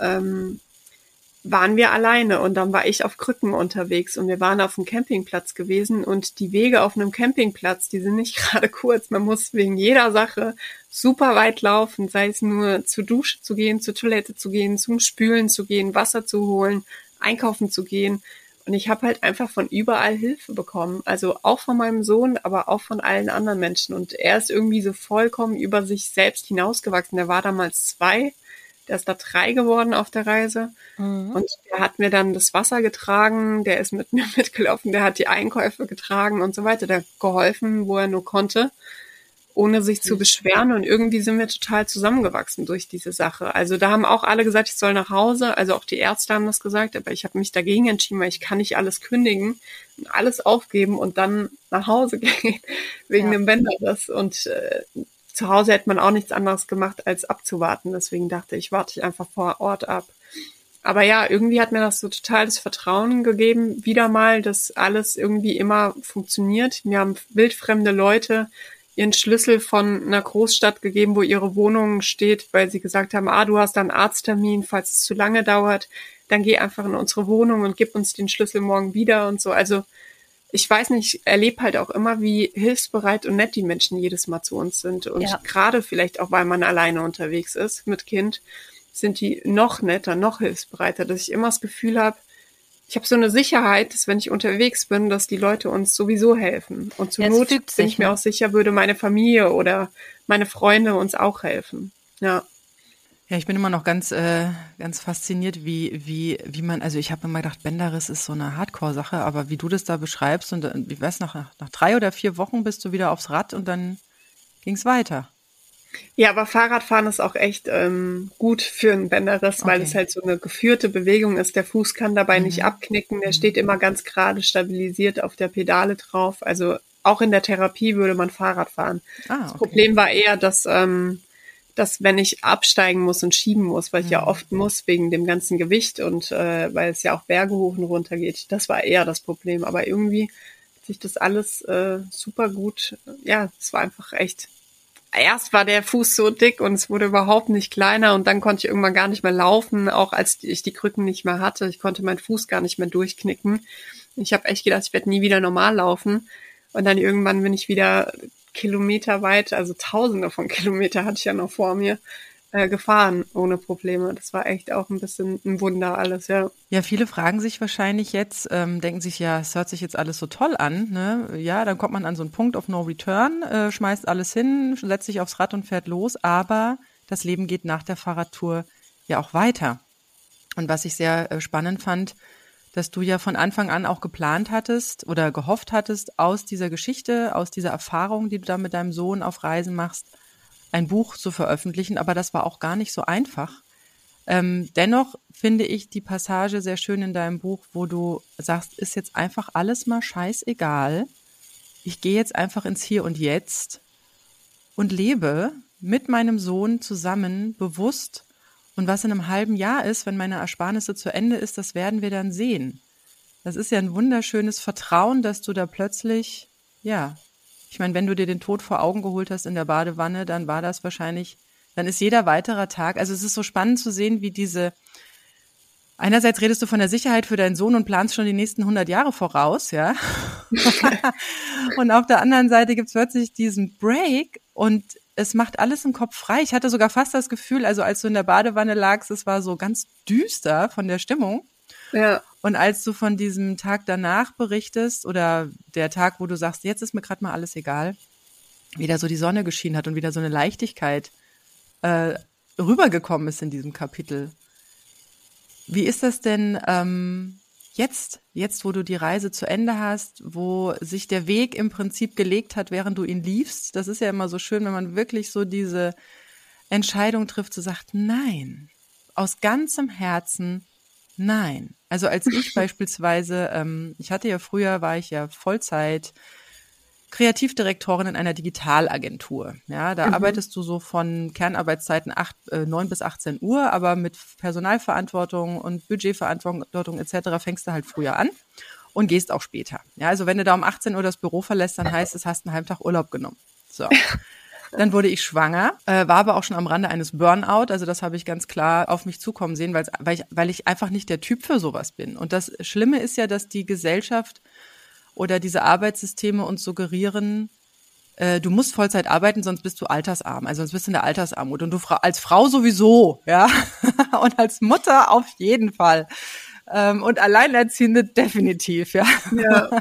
waren wir alleine und dann war ich auf Krücken unterwegs und wir waren auf einem Campingplatz gewesen und die Wege auf einem Campingplatz, die sind nicht gerade kurz. Man muss wegen jeder Sache super weit laufen, sei es nur zur Dusche zu gehen, zur Toilette zu gehen, zum Spülen zu gehen, Wasser zu holen, einkaufen zu gehen. Und ich habe halt einfach von überall Hilfe bekommen. Also auch von meinem Sohn, aber auch von allen anderen Menschen. Und er ist irgendwie so vollkommen über sich selbst hinausgewachsen. Der war damals 2, der ist da 3 geworden auf der Reise. Mhm. Und der hat mir dann das Wasser getragen, der ist mit mir mitgelaufen, der hat die Einkäufe getragen und so weiter. Der hat geholfen, wo er nur konnte, ohne sich zu beschweren. Und irgendwie sind wir total zusammengewachsen durch diese Sache. Also da haben auch alle gesagt, ich soll nach Hause. Also auch die Ärzte haben das gesagt, aber ich habe mich dagegen entschieden, weil ich kann nicht alles kündigen und alles aufgeben und dann nach Hause gehen wegen dem Bänderriss. Und zu Hause hätte man auch nichts anderes gemacht, als abzuwarten. Deswegen dachte ich, warte ich einfach vor Ort ab. Aber ja, irgendwie hat mir das so total das Vertrauen gegeben, wieder mal, dass alles irgendwie immer funktioniert. Mir haben wildfremde Leute ihren Schlüssel von einer Großstadt gegeben, wo ihre Wohnung steht, weil sie gesagt haben, du hast da einen Arzttermin, falls es zu lange dauert, dann geh einfach in unsere Wohnung und gib uns den Schlüssel morgen wieder und so. Also ich weiß nicht, ich erlebe halt auch immer, wie hilfsbereit und nett die Menschen jedes Mal zu uns sind. Und gerade vielleicht auch, weil man alleine unterwegs ist mit Kind, sind die noch netter, noch hilfsbereiter, dass ich immer das Gefühl habe, ich habe so eine Sicherheit, dass wenn ich unterwegs bin, dass die Leute uns sowieso helfen. Und zur Not bin ich mir auch sicher, würde meine Familie oder meine Freunde uns auch helfen. Ja. Ja, ich bin immer noch ganz fasziniert, wie man, also ich habe immer gedacht, Bänderriss ist so eine Hardcore-Sache, aber wie du das da beschreibst und ich weiß, nach 3 oder 4 Wochen bist du wieder aufs Rad und dann ging's weiter. Ja, aber Fahrradfahren ist auch echt gut für einen Bänderriss, weil es halt so eine geführte Bewegung ist. Der Fuß kann dabei nicht abknicken, der steht immer ganz gerade stabilisiert auf der Pedale drauf. Also auch in der Therapie würde man Fahrrad fahren. Das Problem war eher, dass wenn ich absteigen muss und schieben muss, weil ich ja oft muss wegen dem ganzen Gewicht und weil es ja auch Berge hoch und runter geht, das war eher das Problem. Aber irgendwie hat sich das alles super gut, es war einfach echt. Erst war der Fuß so dick und es wurde überhaupt nicht kleiner und dann konnte ich irgendwann gar nicht mehr laufen, auch als ich die Krücken nicht mehr hatte. Ich konnte meinen Fuß gar nicht mehr durchknicken. Ich habe echt gedacht, ich werde nie wieder normal laufen. Und dann irgendwann bin ich wieder kilometerweit, also Tausende von Kilometer hatte ich ja noch vor mir, gefahren ohne Probleme. Das war echt auch ein bisschen ein Wunder alles, ja. Ja, viele fragen sich wahrscheinlich jetzt, denken sich, ja, es hört sich jetzt alles so toll an, ne? Ja, dann kommt man an so einen Punkt of no return, schmeißt alles hin, setzt sich aufs Rad und fährt los, aber das Leben geht nach der Fahrradtour ja auch weiter. Und was ich sehr spannend fand, dass du ja von Anfang an auch geplant hattest oder gehofft hattest, aus dieser Geschichte, aus dieser Erfahrung, die du da mit deinem Sohn auf Reisen machst, ein Buch zu veröffentlichen, aber das war auch gar nicht so einfach. Dennoch finde ich die Passage sehr schön in deinem Buch, wo du sagst, ist jetzt einfach alles mal scheißegal. Ich gehe jetzt einfach ins Hier und Jetzt und lebe mit meinem Sohn zusammen, bewusst. Und was in einem halben Jahr ist, wenn meine Ersparnisse zu Ende ist, das werden wir dann sehen. Das ist ja ein wunderschönes Vertrauen, dass du da plötzlich, ja, ich meine, wenn du dir den Tod vor Augen geholt hast in der Badewanne, dann war das wahrscheinlich, dann ist jeder weiterer Tag, also es ist so spannend zu sehen, wie einerseits redest du von der Sicherheit für deinen Sohn und planst schon die nächsten 100 Jahre voraus, ja. Und auf der anderen Seite gibt's plötzlich diesen Break und es macht alles im Kopf frei. Ich hatte sogar fast das Gefühl, also als du in der Badewanne lagst, es war so ganz düster von der Stimmung. Ja. Und als du von diesem Tag danach berichtest oder der Tag, wo du sagst, jetzt ist mir gerade mal alles egal, wieder so die Sonne geschienen hat und wieder so eine Leichtigkeit rübergekommen ist in diesem Kapitel. Wie ist das denn jetzt, wo du die Reise zu Ende hast, wo sich der Weg im Prinzip gelegt hat, während du ihn liefst? Das ist ja immer so schön, wenn man wirklich so diese Entscheidung trifft, so sagt, nein, aus ganzem Herzen, nein. Also als ich beispielsweise, war ich ja Vollzeit Kreativdirektorin in einer Digitalagentur. Ja, da arbeitest du so von Kernarbeitszeiten 9 bis 18 Uhr, aber mit Personalverantwortung und Budgetverantwortung etc. fängst du halt früher an und gehst auch später. Ja, also wenn du da um 18 Uhr das Büro verlässt, dann heißt es, hast einen halben Tag Urlaub genommen. So. Dann wurde ich schwanger, war aber auch schon am Rande eines Burnout. Also das habe ich ganz klar auf mich zukommen sehen, weil ich einfach nicht der Typ für sowas bin. Und das Schlimme ist ja, dass die Gesellschaft oder diese Arbeitssysteme uns suggerieren, du musst Vollzeit arbeiten, sonst bist du altersarm. Also sonst bist du in der Altersarmut. Und du als Frau sowieso, ja. Und als Mutter auf jeden Fall. Und Alleinerziehende definitiv, ja. Ja.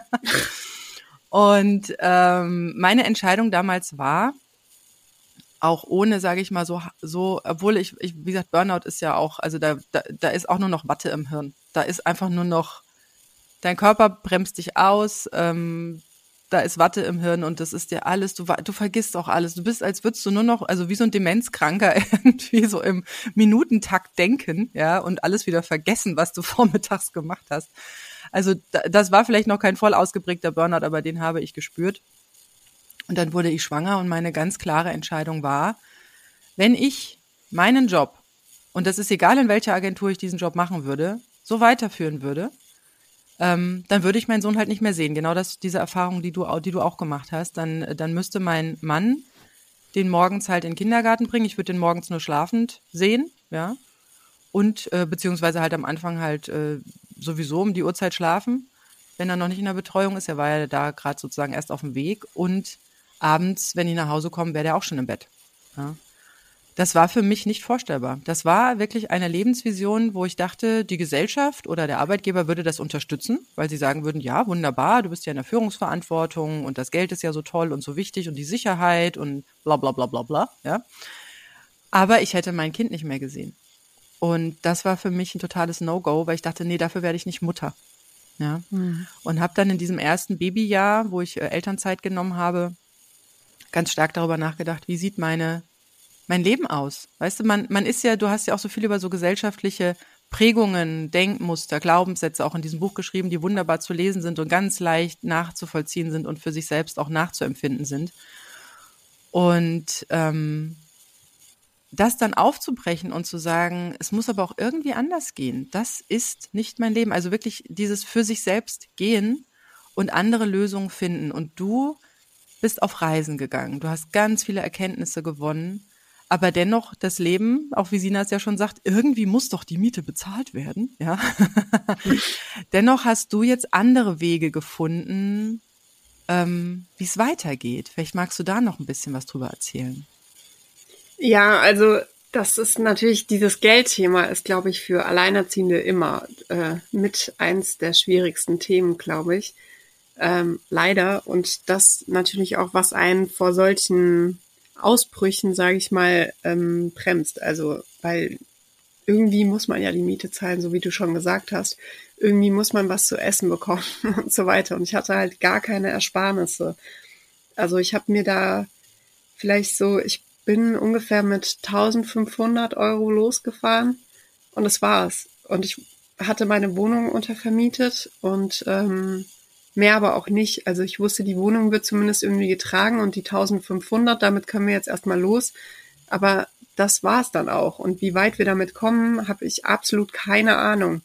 Und meine Entscheidung damals war, auch ohne, sage ich mal, so, obwohl ich, wie gesagt, Burnout ist ja auch, also da ist auch nur noch Watte im Hirn. Da ist einfach nur noch, dein Körper bremst dich aus, da ist Watte im Hirn und das ist dir alles, du vergisst auch alles. Du bist, als würdest du nur noch, also wie so ein Demenzkranker irgendwie so im Minutentakt denken, ja, und alles wieder vergessen, was du vormittags gemacht hast. Also das war vielleicht noch kein voll ausgeprägter Burnout, aber den habe ich gespürt. Und dann wurde ich schwanger und meine ganz klare Entscheidung war, wenn ich meinen Job, und das ist egal, in welcher Agentur ich diesen Job machen würde, so weiterführen würde, dann würde ich meinen Sohn halt nicht mehr sehen. Genau diese Erfahrung, die du auch gemacht hast. Dann müsste mein Mann den morgens halt in den Kindergarten bringen. Ich würde den morgens nur schlafend sehen, ja. Und beziehungsweise halt am Anfang halt sowieso um die Uhrzeit schlafen, wenn er noch nicht in der Betreuung ist. Er war ja da gerade sozusagen erst auf dem Weg. Und abends, wenn ich nach Hause komme, wäre der auch schon im Bett. Ja. Das war für mich nicht vorstellbar. Das war wirklich eine Lebensvision, wo ich dachte, die Gesellschaft oder der Arbeitgeber würde das unterstützen, weil sie sagen würden, ja, wunderbar, du bist ja in der Führungsverantwortung und das Geld ist ja so toll und so wichtig und die Sicherheit und bla bla bla bla bla. Ja. Aber ich hätte mein Kind nicht mehr gesehen. Und das war für mich ein totales No-Go, weil ich dachte, nee, dafür werde ich nicht Mutter. Ja. Und habe dann in diesem ersten Babyjahr, wo ich Elternzeit genommen habe, ganz stark darüber nachgedacht, wie sieht mein Leben aus? Weißt du, man ist ja, du hast ja auch so viel über so gesellschaftliche Prägungen, Denkmuster, Glaubenssätze auch in diesem Buch geschrieben, die wunderbar zu lesen sind und ganz leicht nachzuvollziehen sind und für sich selbst auch nachzuempfinden sind. Und das dann aufzubrechen und zu sagen, es muss aber auch irgendwie anders gehen, das ist nicht mein Leben. Also wirklich dieses für sich selbst gehen und andere Lösungen finden. Und du bist auf Reisen gegangen. Du hast ganz viele Erkenntnisse gewonnen. Aber dennoch das Leben, auch wie Sina es ja schon sagt, irgendwie muss doch die Miete bezahlt werden, ja. Dennoch hast du jetzt andere Wege gefunden, wie es weitergeht. Vielleicht magst du da noch ein bisschen was drüber erzählen. Ja, also das ist natürlich, dieses Geldthema ist, glaube ich, für Alleinerziehende immer mit eins der schwierigsten Themen, glaube ich. Leider. Und das natürlich auch, was einen vor solchen Ausbrüchen, sage ich mal, bremst. Also, weil irgendwie muss man ja die Miete zahlen, so wie du schon gesagt hast. Irgendwie muss man was zu essen bekommen und so weiter. Und ich hatte halt gar keine Ersparnisse. Also ich habe mir da vielleicht so, ich bin ungefähr mit 1.500 Euro losgefahren und das war's. Und ich hatte meine Wohnung untervermietet und mehr aber auch nicht. Also ich wusste, die Wohnung wird zumindest irgendwie getragen und die 1.500, damit können wir jetzt erstmal los. Aber das war's dann auch. Und wie weit wir damit kommen, habe ich absolut keine Ahnung.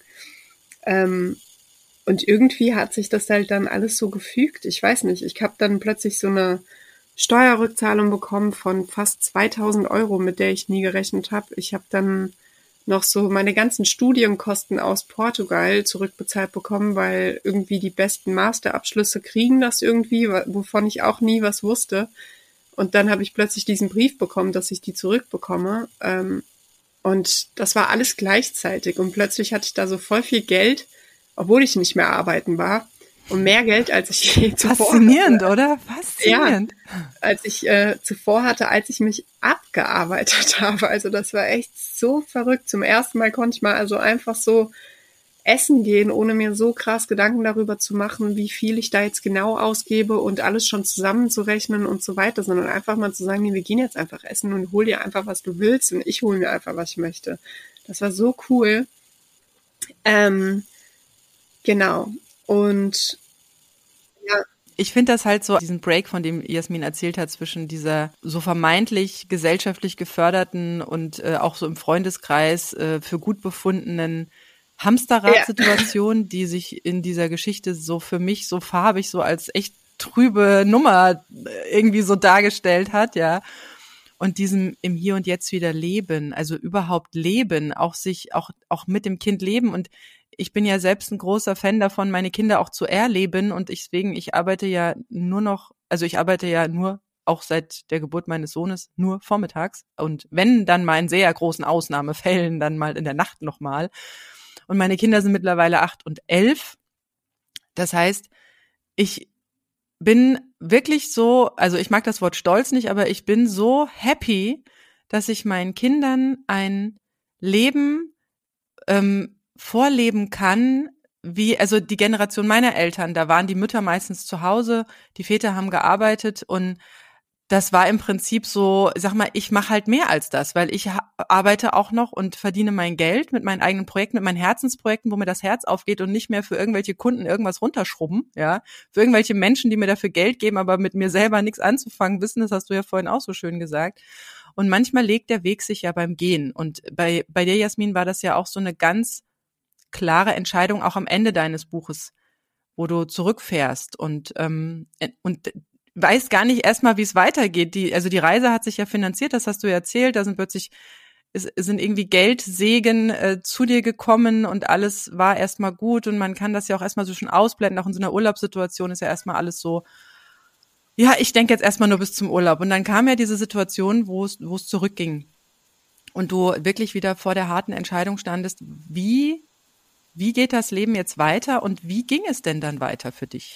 Und irgendwie hat sich das halt dann alles so gefügt. Ich weiß nicht, ich habe dann plötzlich so eine Steuerrückzahlung bekommen von fast 2.000 Euro, mit der ich nie gerechnet habe. Ich habe dann noch so meine ganzen Studienkosten aus Portugal zurückbezahlt bekommen, weil irgendwie die besten Masterabschlüsse kriegen das irgendwie, wovon ich auch nie was wusste. Und dann habe ich plötzlich diesen Brief bekommen, dass ich die zurückbekomme. Und das war alles gleichzeitig. Und plötzlich hatte ich da so voll viel Geld, obwohl ich nicht mehr arbeiten war. Und mehr Geld, als ich je zuvor Faszinierend, hatte. oder? Faszinierend. Ja, als ich zuvor hatte, als ich mich abgearbeitet habe. Also das war echt so verrückt. Zum ersten Mal konnte ich mal also einfach so essen gehen, ohne mir so krass Gedanken darüber zu machen, wie viel ich da jetzt genau ausgebe und alles schon zusammenzurechnen und so weiter, sondern einfach mal zu sagen, nee, wir gehen jetzt einfach essen und hol dir einfach, was du willst und ich hole mir einfach, was ich möchte. Das war so cool. Genau. Und ja. Ich finde das halt so, diesen Break, von dem Jasmin erzählt hat, zwischen dieser so vermeintlich gesellschaftlich geförderten und auch so im Freundeskreis für gut befundenen Hamsterrad-Situation, die sich in dieser Geschichte so für mich so farbig, so als echt trübe Nummer irgendwie so dargestellt hat, ja. Und diesem im Hier und Jetzt wieder leben, also überhaupt leben, auch mit dem Kind leben. Und ich bin ja selbst ein großer Fan davon, meine Kinder auch zu erleben. Und ich arbeite ja nur auch seit der Geburt meines Sohnes nur vormittags. Und wenn dann mal in sehr großen Ausnahmefällen, dann mal in der Nacht nochmal. Und meine Kinder sind mittlerweile 8 und 11. Das heißt, ich bin wirklich so, also ich mag das Wort stolz nicht, aber ich bin so happy, dass ich meinen Kindern ein Leben vorleben kann, also die Generation meiner Eltern, da waren die Mütter meistens zu Hause, die Väter haben gearbeitet und das war im Prinzip so, sag mal, ich mache halt mehr als das, weil ich arbeite auch noch und verdiene mein Geld mit meinen eigenen Projekten, mit meinen Herzensprojekten, wo mir das Herz aufgeht und nicht mehr für irgendwelche Kunden irgendwas runterschrubben, ja, für irgendwelche Menschen, die mir dafür Geld geben, aber mit mir selber nichts anzufangen wissen, das hast du ja vorhin auch so schön gesagt. Und manchmal legt der Weg sich ja beim Gehen. Und bei dir, Jasmin, war das ja auch so eine ganz klare Entscheidung, auch am Ende deines Buches, wo du zurückfährst und weiß gar nicht erstmal, wie es weitergeht. Die Reise hat sich ja finanziert, das hast du ja erzählt, da sind irgendwie Geldsegen zu dir gekommen und alles war erstmal gut und man kann das ja auch erstmal so schon ausblenden, auch in so einer Urlaubssituation ist ja erstmal alles so, ja, ich denke jetzt erstmal nur bis zum Urlaub. Und dann kam ja diese Situation, wo es zurückging und du wirklich wieder vor der harten Entscheidung standest, wie geht das Leben jetzt weiter und wie ging es denn dann weiter für dich?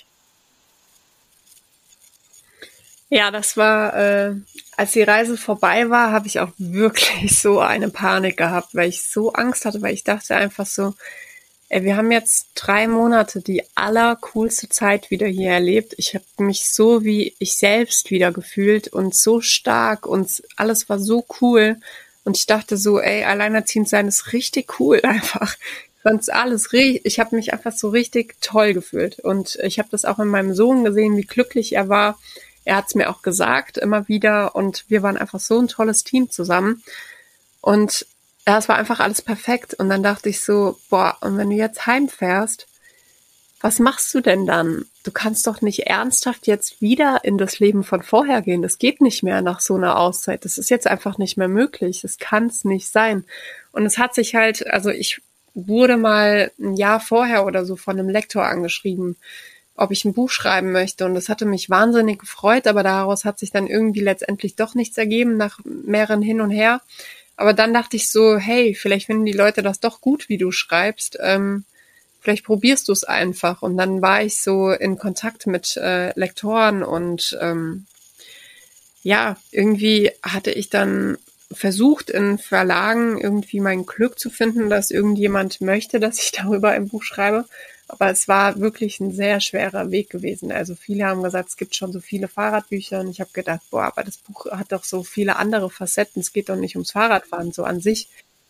Ja, das war, als die Reise vorbei war, habe ich auch wirklich so eine Panik gehabt, weil ich so Angst hatte, weil ich dachte einfach so, wir haben jetzt 3 Monate die allercoolste Zeit wieder hier erlebt. Ich habe mich so wie ich selbst wieder gefühlt und so stark und alles war so cool. Und ich dachte so, alleinerziehend sein ist richtig cool einfach. Ich habe mich einfach so richtig toll gefühlt. Und ich habe das auch in meinem Sohn gesehen, wie glücklich er war. Er hat es mir auch gesagt, immer wieder. Und wir waren einfach so ein tolles Team zusammen. Und ja, es war einfach alles perfekt. Und dann dachte ich so, boah, und wenn du jetzt heimfährst, was machst du denn dann? Du kannst doch nicht ernsthaft jetzt wieder in das Leben von vorher gehen. Das geht nicht mehr nach so einer Auszeit. Das ist jetzt einfach nicht mehr möglich. Das kann es nicht sein. Und es hat sich halt, also ich wurde mal ein Jahr vorher oder so von einem Lektor angeschrieben, ob ich ein Buch schreiben möchte. Und das hatte mich wahnsinnig gefreut, aber daraus hat sich dann irgendwie letztendlich doch nichts ergeben, nach mehreren hin und her. Aber dann dachte ich so, hey, vielleicht finden die Leute das doch gut, wie du schreibst. Vielleicht probierst du es einfach. Und dann war ich so in Kontakt mit Lektoren und ja, irgendwie hatte ich dann versucht, in Verlagen irgendwie mein Glück zu finden, dass irgendjemand möchte, dass ich darüber ein Buch schreibe. Aber es war wirklich ein sehr schwerer Weg gewesen. Also viele haben gesagt, es gibt schon so viele Fahrradbücher. Und ich habe gedacht, boah, aber das Buch hat doch so viele andere Facetten. Es geht doch nicht ums Fahrradfahren so an sich.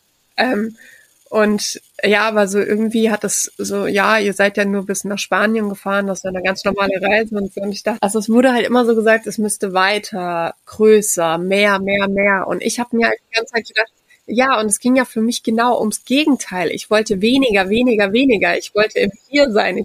Und ja, aber so irgendwie hat es so, ja, ihr seid ja nur bis nach Spanien gefahren, das ist ja eine ganz normale Reise und so. Und ich dachte, also es wurde halt immer so gesagt, es müsste weiter, größer, mehr, mehr, mehr. Und ich habe mir halt die ganze Zeit gedacht, ja, und es ging ja für mich genau ums Gegenteil. Ich wollte weniger, weniger, weniger. Ich wollte im Hier sein.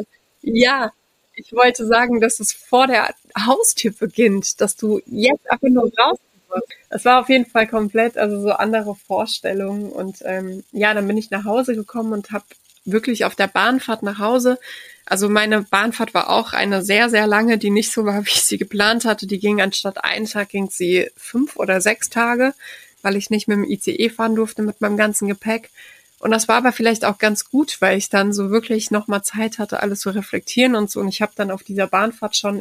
Ja, ich wollte sagen, dass es vor der Haustür beginnt, dass du jetzt einfach nur raus. Es war auf jeden Fall komplett, also so andere Vorstellungen. Und ja, dann bin ich nach Hause gekommen und habe wirklich auf der Bahnfahrt nach Hause, also meine Bahnfahrt war auch eine sehr, sehr lange, die nicht so war, wie ich sie geplant hatte. Die ging anstatt einen Tag, ging sie 5 oder 6 Tage, weil ich nicht mit dem ICE fahren durfte mit meinem ganzen Gepäck. Und das war aber vielleicht auch ganz gut, weil ich dann so wirklich nochmal Zeit hatte, alles zu reflektieren und so. Und ich habe dann auf dieser Bahnfahrt schon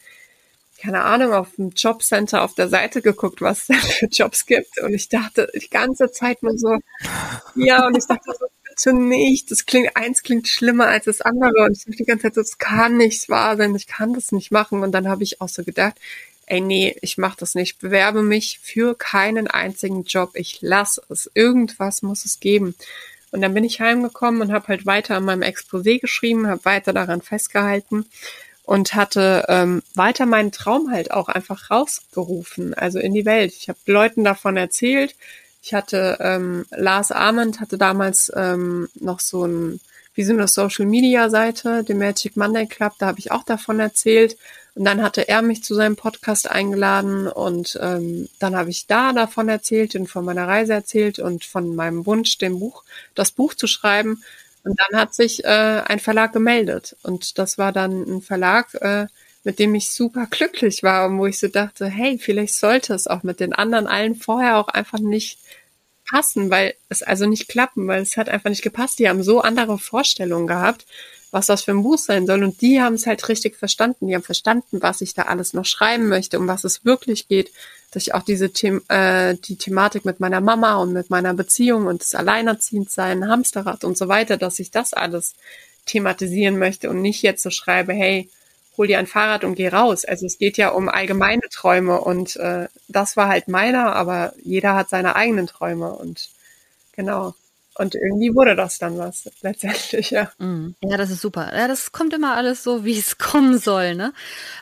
keine Ahnung, auf dem Jobcenter auf der Seite geguckt, was es denn für Jobs gibt. Und ich dachte die ganze Zeit nur so, ja, und ich dachte so, bitte nicht. Eins klingt schlimmer als das andere. Und ich dachte die ganze Zeit so, das kann nicht wahr sein, ich kann das nicht machen. Und dann habe ich auch so gedacht, ey, nee, ich mache das nicht. Ich bewerbe mich für keinen einzigen Job. Ich lasse es. Irgendwas muss es geben. Und dann bin ich heimgekommen und habe halt weiter an meinem Exposé geschrieben, habe weiter daran festgehalten und hatte weiter meinen Traum halt auch einfach rausgerufen, also in die Welt. Ich habe Leuten davon erzählt. Ich hatte, Lars Ament hatte damals noch so wie so eine Social-Media-Seite, den Magic Monday Club, da habe ich auch davon erzählt. Und dann hatte er mich zu seinem Podcast eingeladen und dann habe ich davon erzählt und von meiner Reise erzählt und von meinem Wunsch, das Buch zu schreiben. Und dann hat sich ein Verlag gemeldet. Und das war dann ein Verlag, mit dem ich super glücklich war und wo ich so dachte, hey, vielleicht sollte es auch mit den anderen allen vorher auch einfach nicht passen, weil es also nicht klappen, weil es hat einfach nicht gepasst. Die haben so andere Vorstellungen gehabt, was das für ein Buch sein soll. Und die haben es halt richtig verstanden. Die haben verstanden, was ich da alles noch schreiben möchte, um was es wirklich geht. Dass ich auch die Thematik mit meiner Mama und mit meiner Beziehung und das Alleinerziehendsein, Hamsterrad und so weiter, dass ich das alles thematisieren möchte und nicht jetzt so schreibe, hey, hol dir ein Fahrrad und geh raus. Also es geht ja um allgemeine Träume und das war halt meiner, aber jeder hat seine eigenen Träume und genau. Und irgendwie wurde das dann was letztendlich, ja. Ja, das ist super. Ja, das kommt immer alles so, wie es kommen soll, ne?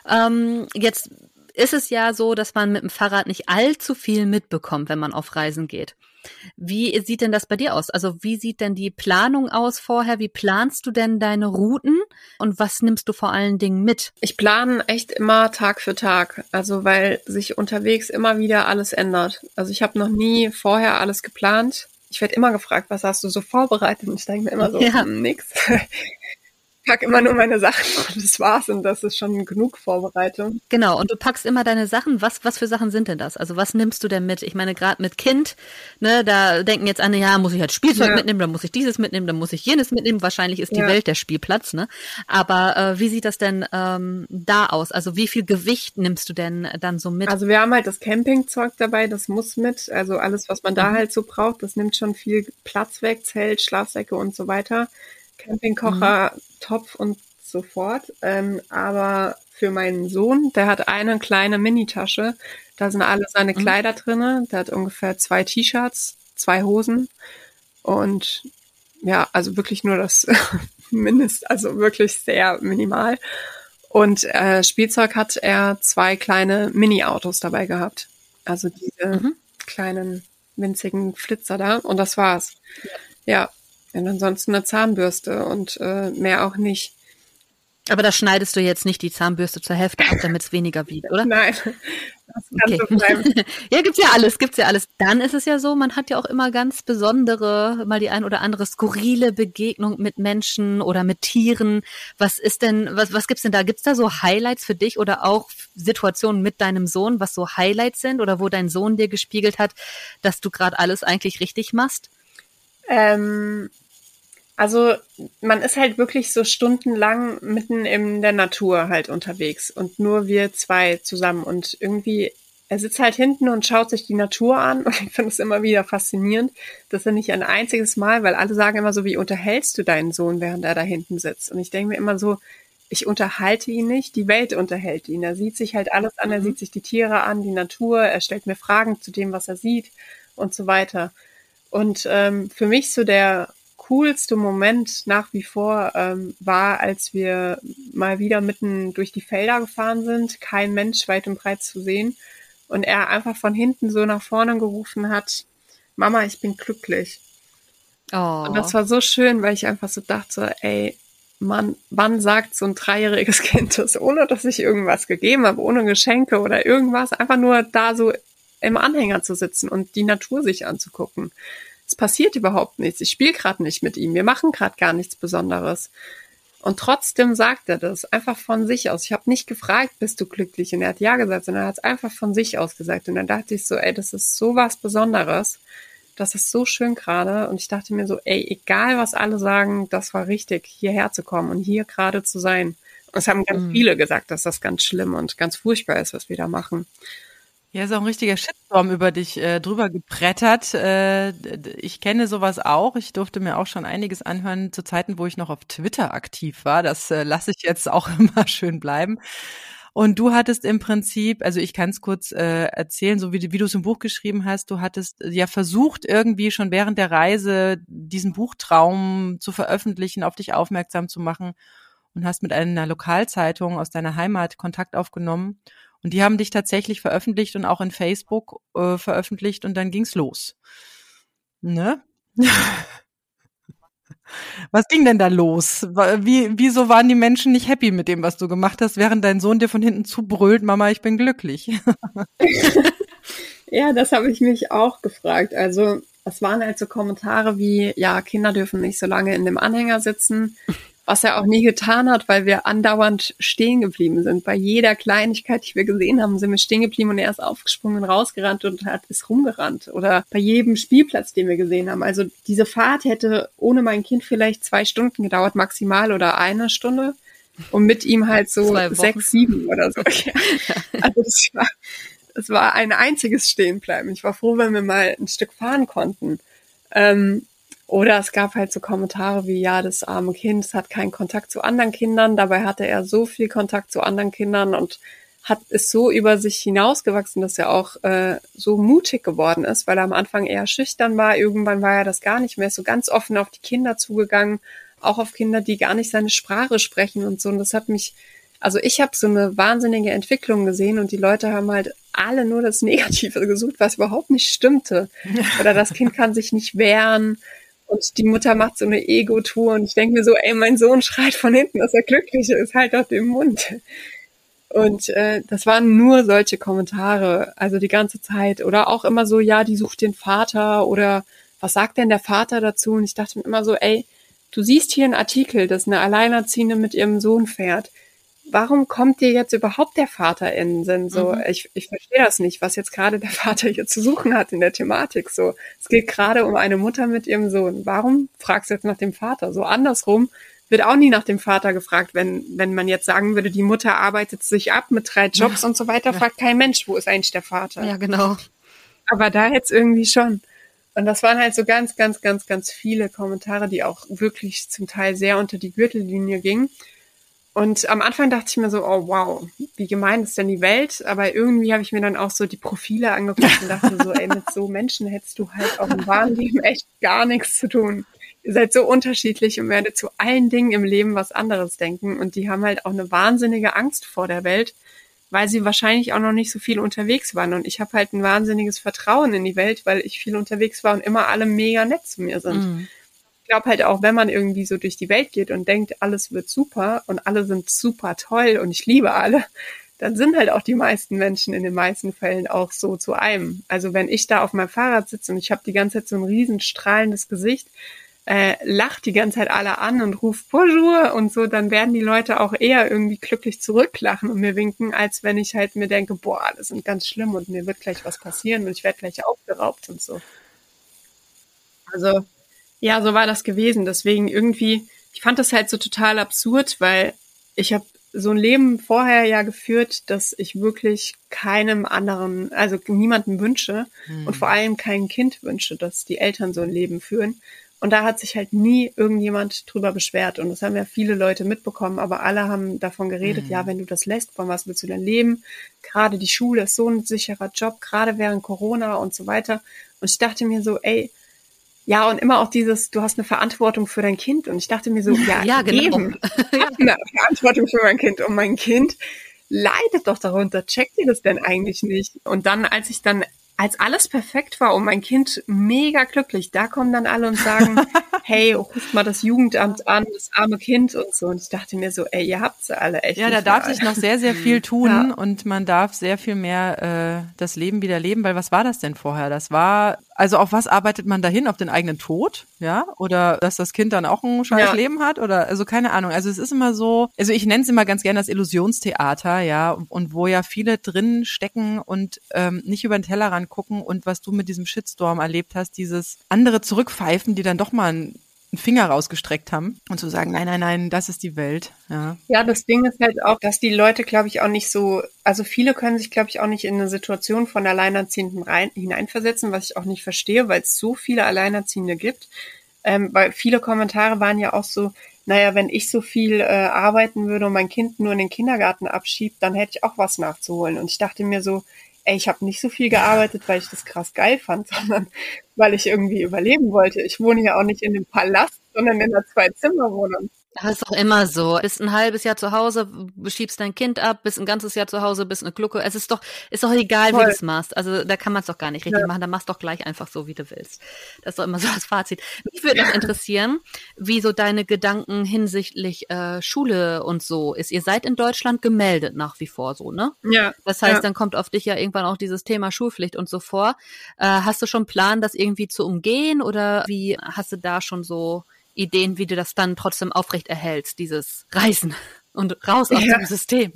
Jetzt ist es ja so, dass man mit dem Fahrrad nicht allzu viel mitbekommt, wenn man auf Reisen geht. Wie sieht denn das bei dir aus? Also wie sieht denn die Planung aus vorher? Wie planst du denn deine Routen? Und was nimmst du vor allen Dingen mit? Ich plane echt immer Tag für Tag, also weil sich unterwegs immer wieder alles ändert. Also ich habe noch nie vorher alles geplant. Ich werde immer gefragt, was hast du so vorbereitet? Und ich denke mir immer so, nix. Ich pack immer nur meine Sachen und das war's und das ist schon genug Vorbereitung. Genau, und du packst immer deine Sachen. Was für Sachen sind denn das? Also was nimmst du denn mit? Ich meine, gerade mit Kind, ne, da denken jetzt alle, ja, muss ich halt Spielzeug mitnehmen, dann muss ich dieses mitnehmen, dann muss ich jenes mitnehmen. Wahrscheinlich ist die Welt der Spielplatz, ne? Aber wie sieht das denn da aus? Also wie viel Gewicht nimmst du denn dann so mit? Also wir haben halt das Campingzeug dabei, das muss mit. Also alles, was man da halt so braucht, das nimmt schon viel Platz weg, Zelt, Schlafsäcke und so weiter. Campingkocher, Topf und so fort. Aber für meinen Sohn, der hat eine kleine Mini-Tasche, da sind alle seine Kleider drinne. Der hat ungefähr 2 T-Shirts, 2 Hosen und ja, also wirklich nur das also wirklich sehr minimal. Und Spielzeug hat er 2 kleine Mini-Autos dabei gehabt. Also diese kleinen, winzigen Flitzer da. Und das war's. Ja. Und ansonsten eine Zahnbürste und mehr auch nicht. Aber da schneidest du jetzt nicht die Zahnbürste zur Hälfte ab, damit es weniger wiegt, oder? Nein, Das kann Okay. so bleiben. Ja, gibt's ja alles. Dann ist es ja so, man hat ja auch immer ganz besondere, mal die ein oder andere skurrile Begegnung mit Menschen oder mit Tieren. Was gibt's denn da? Gibt's da so Highlights für dich oder auch Situationen mit deinem Sohn, was so Highlights sind oder wo dein Sohn dir gespiegelt hat, dass du gerade alles eigentlich richtig machst? Also man ist halt wirklich so stundenlang mitten in der Natur halt unterwegs und nur wir zwei zusammen und irgendwie, er sitzt halt hinten und schaut sich die Natur an und ich finde es immer wieder faszinierend, dass er nicht ein einziges Mal, weil alle sagen immer so, wie unterhältst du deinen Sohn, während er da hinten sitzt? Und ich denke mir immer so, ich unterhalte ihn nicht, die Welt unterhält ihn. Er sieht sich halt alles an, er sieht sich die Tiere an, die Natur, er stellt mir Fragen zu dem, was er sieht und so weiter. Und für mich so der coolste Moment nach wie vor war, als wir mal wieder mitten durch die Felder gefahren sind, kein Mensch weit und breit zu sehen und er einfach von hinten so nach vorne gerufen hat, Mama, ich bin glücklich. Und das Oh. war so schön, weil ich einfach so dachte, ey, Mann, wann sagt so ein 3-jähriges Kind das, ohne dass ich irgendwas gegeben habe, ohne Geschenke oder irgendwas, einfach nur da so im Anhänger zu sitzen und die Natur sich anzugucken. Es passiert überhaupt nichts. Ich spiele gerade nicht mit ihm. Wir machen gerade gar nichts Besonderes. Und trotzdem sagt er das einfach von sich aus. Ich habe nicht gefragt, bist du glücklich? Und er hat ja gesagt, sondern er hat es einfach von sich aus gesagt. Und dann dachte ich so, ey, das ist so was Besonderes. Das ist so schön gerade. Und ich dachte mir so, ey, egal was alle sagen, das war richtig, hierher zu kommen und hier gerade zu sein. Und es haben ganz viele gesagt, dass das ganz schlimm und ganz furchtbar ist, was wir da machen. Ja, ist auch ein richtiger Shitstorm über dich drüber gebrettert. Ich kenne sowas auch. Ich durfte mir auch schon einiges anhören zu Zeiten, wo ich noch auf Twitter aktiv war. Das lasse ich jetzt auch immer schön bleiben. Und du hattest im Prinzip, also ich kann es kurz erzählen, so wie du es im Buch geschrieben hast, du hattest ja versucht, irgendwie schon während der Reise diesen Buchtraum zu veröffentlichen, auf dich aufmerksam zu machen und hast mit einer Lokalzeitung aus deiner Heimat Kontakt aufgenommen. Und die haben dich tatsächlich veröffentlicht und auch in Facebook veröffentlicht und dann ging's los. Ne? Was ging denn da los? Wieso waren die Menschen nicht happy mit dem, was du gemacht hast, während dein Sohn dir von hinten zubrüllt, Mama, ich bin glücklich? Ja, das habe ich mich auch gefragt. Also es waren halt so Kommentare wie, ja, Kinder dürfen nicht so lange in dem Anhänger sitzen, was er auch nie getan hat, weil wir andauernd stehen geblieben sind. Bei jeder Kleinigkeit, die wir gesehen haben, sind wir stehen geblieben und er ist aufgesprungen, rausgerannt und ist rumgerannt. Oder bei jedem Spielplatz, den wir gesehen haben. Also diese Fahrt hätte ohne mein Kind vielleicht 2 Stunden gedauert, maximal, oder 1 Stunde. Und mit ihm halt so 6, 7 oder so. Ja. Also es war ein einziges Stehenbleiben. Ich war froh, wenn wir mal ein Stück fahren konnten. Oder es gab halt so Kommentare wie, ja, das arme Kind, es hat keinen Kontakt zu anderen Kindern. Dabei hatte er so viel Kontakt zu anderen Kindern und ist so über sich hinausgewachsen, dass er auch so mutig geworden ist, weil er am Anfang eher schüchtern war. Irgendwann war er das gar nicht mehr, ist so ganz offen auf die Kinder zugegangen, auch auf Kinder, die gar nicht seine Sprache sprechen und so. Und das hat mich, also ich habe so eine wahnsinnige Entwicklung gesehen und die Leute haben halt alle nur das Negative gesucht, was überhaupt nicht stimmte. Oder das Kind kann sich nicht wehren und die Mutter macht so eine Ego-Tour und ich denke mir so, ey, mein Sohn schreit von hinten, dass er glücklich ist, halt auf dem Mund. Und das waren nur solche Kommentare, also die ganze Zeit. Oder auch immer so, ja, die sucht den Vater oder was sagt denn der Vater dazu? Und ich dachte mir immer so, ey, du siehst hier einen Artikel, dass eine Alleinerziehende mit ihrem Sohn fährt. Warum kommt dir jetzt überhaupt der Vater in den Sinn? So, ich verstehe das nicht, was jetzt gerade der Vater hier zu suchen hat in der Thematik. So, es geht gerade um eine Mutter mit ihrem Sohn. Warum fragst du jetzt nach dem Vater? So andersrum wird auch nie nach dem Vater gefragt, wenn man jetzt sagen würde, die Mutter arbeitet sich ab mit 3 Jobs und so weiter, fragt kein Mensch, wo ist eigentlich der Vater? Ja, genau. Aber da jetzt irgendwie schon. Und das waren halt so ganz, ganz, ganz, ganz viele Kommentare, die auch wirklich zum Teil sehr unter die Gürtellinie gingen. Und am Anfang dachte ich mir so, oh wow, wie gemein ist denn die Welt? Aber irgendwie habe ich mir dann auch so die Profile angeguckt und dachte so, ey, mit so Menschen hättest du halt auch im wahren Leben echt gar nichts zu tun. Ihr seid so unterschiedlich und werdet zu allen Dingen im Leben was anderes denken. Und die haben halt auch eine wahnsinnige Angst vor der Welt, weil sie wahrscheinlich auch noch nicht so viel unterwegs waren. Und ich habe halt ein wahnsinniges Vertrauen in die Welt, weil ich viel unterwegs war und immer alle mega nett zu mir sind. Ich glaube halt auch, wenn man irgendwie so durch die Welt geht und denkt, alles wird super und alle sind super toll und ich liebe alle, dann sind halt auch die meisten Menschen in den meisten Fällen auch so zu einem. Also wenn ich da auf meinem Fahrrad sitze und ich habe die ganze Zeit so ein riesen strahlendes Gesicht, lacht die ganze Zeit alle an und ruft Bonjour und so, dann werden die Leute auch eher irgendwie glücklich zurücklachen und mir winken, als wenn ich halt mir denke, boah, das ist ganz schlimm und mir wird gleich was passieren und ich werde gleich aufgeraubt und so. Also ja, so war das gewesen. Deswegen irgendwie, ich fand das halt so total absurd, weil ich habe so ein Leben vorher ja geführt, dass ich wirklich keinem anderen, also niemandem wünsche und vor allem kein Kind wünsche, dass die Eltern so ein Leben führen. Und da hat sich halt nie irgendjemand drüber beschwert. Und das haben ja viele Leute mitbekommen, aber alle haben davon geredet, ja, wenn du das lässt, von was willst du denn leben? Gerade die Schule ist so ein sicherer Job, gerade während Corona und so weiter. Und ich dachte mir so, ey, ja, und immer auch dieses, du hast eine Verantwortung für dein Kind. Und ich dachte mir so, ja, genau. eben, ich habe eine Verantwortung für mein Kind. Und mein Kind leidet doch darunter. Checkt ihr das denn eigentlich nicht? Und dann, als alles perfekt war und mein Kind mega glücklich, da kommen dann alle und sagen, hey, ruft mal das Jugendamt an, das arme Kind und so. Und ich dachte mir so, ey, ihr habt sie alle echt. Ja, da darf sich noch sehr, sehr viel tun und man darf sehr viel mehr das Leben wieder leben, weil was war das denn vorher? Das war, also auf was arbeitet man dahin? Auf den eigenen Tod? Ja? Oder dass das Kind dann auch ein scheiß Leben hat? Oder, also keine Ahnung. Also es ist immer so, also ich nenne es immer ganz gerne das Illusionstheater, ja, und wo ja viele drin stecken und nicht über den Tellerrand gucken und was du mit diesem Shitstorm erlebt hast, dieses andere zurückpfeifen, die dann doch mal einen Finger rausgestreckt haben und zu sagen, nein, nein, nein, das ist die Welt. Ja, das Ding ist halt auch, dass die Leute, glaube ich, auch nicht so, also viele können sich, glaube ich, auch nicht in eine Situation von Alleinerziehenden hineinversetzen, was ich auch nicht verstehe, weil es so viele Alleinerziehende gibt. Weil viele Kommentare waren ja auch so, naja, wenn ich so viel arbeiten würde und mein Kind nur in den Kindergarten abschiebt, dann hätte ich auch was nachzuholen. Und ich dachte mir so, ey, ich habe nicht so viel gearbeitet, weil ich das krass geil fand, sondern weil ich irgendwie überleben wollte. Ich wohne ja auch nicht in einem Palast, sondern in einer Zwei-Zimmer-Wohnung. Das ist doch immer so. Bist ein halbes Jahr zu Hause, schiebst dein Kind ab, bist ein ganzes Jahr zu Hause, bist eine Glucke. Es ist doch egal, wie du es machst. Also da kann man es doch gar nicht richtig machen. Da machst du doch gleich einfach so, wie du willst. Das ist doch immer so das Fazit. Mich würde noch interessieren, wie so deine Gedanken hinsichtlich Schule und so ist. Ihr seid in Deutschland gemeldet nach wie vor so, ne? Ja. Das heißt, dann kommt auf dich ja irgendwann auch dieses Thema Schulpflicht und so vor. Hast du schon einen Plan, das irgendwie zu umgehen oder wie hast du da schon so Ideen, wie du das dann trotzdem aufrecht erhältst, dieses Reisen und raus aus dem System?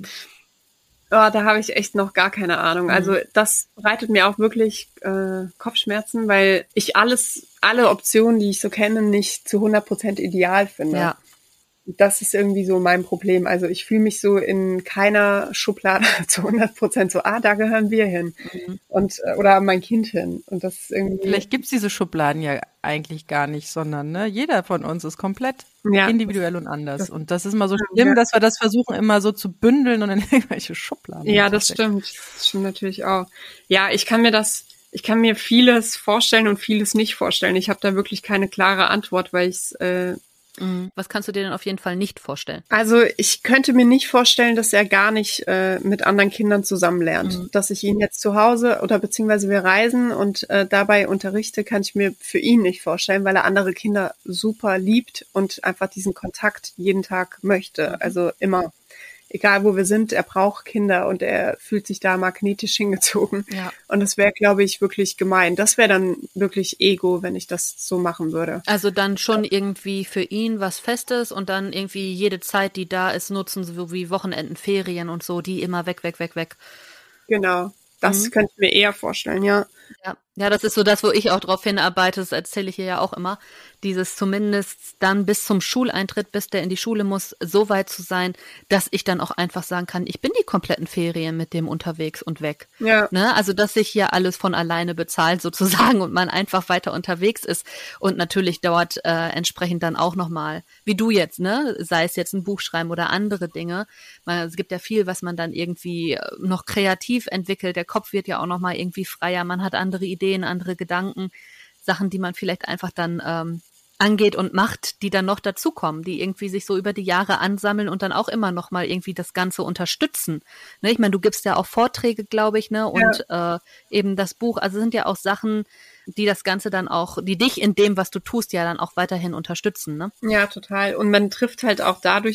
Oh, da habe ich echt noch gar keine Ahnung. Also das bereitet mir auch wirklich Kopfschmerzen, weil ich alle Optionen, die ich so kenne, nicht zu 100% ideal finde. Ja. Das ist irgendwie so mein Problem. Also ich fühle mich so in keiner Schublade zu 100% so, da gehören wir hin. Und oder mein Kind hin. Und das ist irgendwie. Vielleicht gibt's diese Schubladen ja eigentlich gar nicht, sondern ne, jeder von uns ist komplett individuell und anders. Und das ist immer so schlimm, dass wir das versuchen, immer so zu bündeln und in irgendwelche Schubladen. Ja, das stimmt. Das stimmt natürlich auch. Ja, ich kann mir vieles vorstellen und vieles nicht vorstellen. Ich habe da wirklich keine klare Antwort, weil ich Was kannst du dir denn auf jeden Fall nicht vorstellen? Also ich könnte mir nicht vorstellen, dass er gar nicht mit anderen Kindern zusammen lernt. Dass ich ihn jetzt zu Hause oder beziehungsweise wir reisen und dabei unterrichte, kann ich mir für ihn nicht vorstellen, weil er andere Kinder super liebt und einfach diesen Kontakt jeden Tag möchte. Also immer. Egal wo wir sind, er braucht Kinder und er fühlt sich da magnetisch hingezogen. Ja. Und das wäre, glaube ich, wirklich gemein. Das wäre dann wirklich Ego, wenn ich das so machen würde. Also dann schon irgendwie für ihn was Festes und dann irgendwie jede Zeit, die da ist, nutzen, so wie Wochenenden, Ferien und so, die immer weg. Genau. Das könnte ich mir eher vorstellen, ja. Ja, das ist so das, wo ich auch drauf hinarbeite, das erzähle ich hier ja auch immer, dieses zumindest dann bis zum Schuleintritt, bis der in die Schule muss, so weit zu sein, dass ich dann auch einfach sagen kann, ich bin die kompletten Ferien mit dem unterwegs und weg. Ja. Ne? Also, dass sich hier alles von alleine bezahlt sozusagen und man einfach weiter unterwegs ist und natürlich dort entsprechend dann auch nochmal, wie du jetzt, ne, sei es jetzt ein Buch schreiben oder andere Dinge, es gibt ja viel, was man dann irgendwie noch kreativ entwickelt, der Kopf wird ja auch nochmal irgendwie freier, man hat andere Ideen, andere Gedanken, Sachen, die man vielleicht einfach dann angeht und macht, die dann noch dazukommen, die irgendwie sich so über die Jahre ansammeln und dann auch immer noch mal irgendwie das Ganze unterstützen. Ne? Ich meine, du gibst ja auch Vorträge, glaube ich, ne? Und eben das Buch, also sind ja auch Sachen, die das Ganze dann auch, die dich in dem, was du tust, ja dann auch weiterhin unterstützen, ne? Ja, total. Und man trifft halt auch dadurch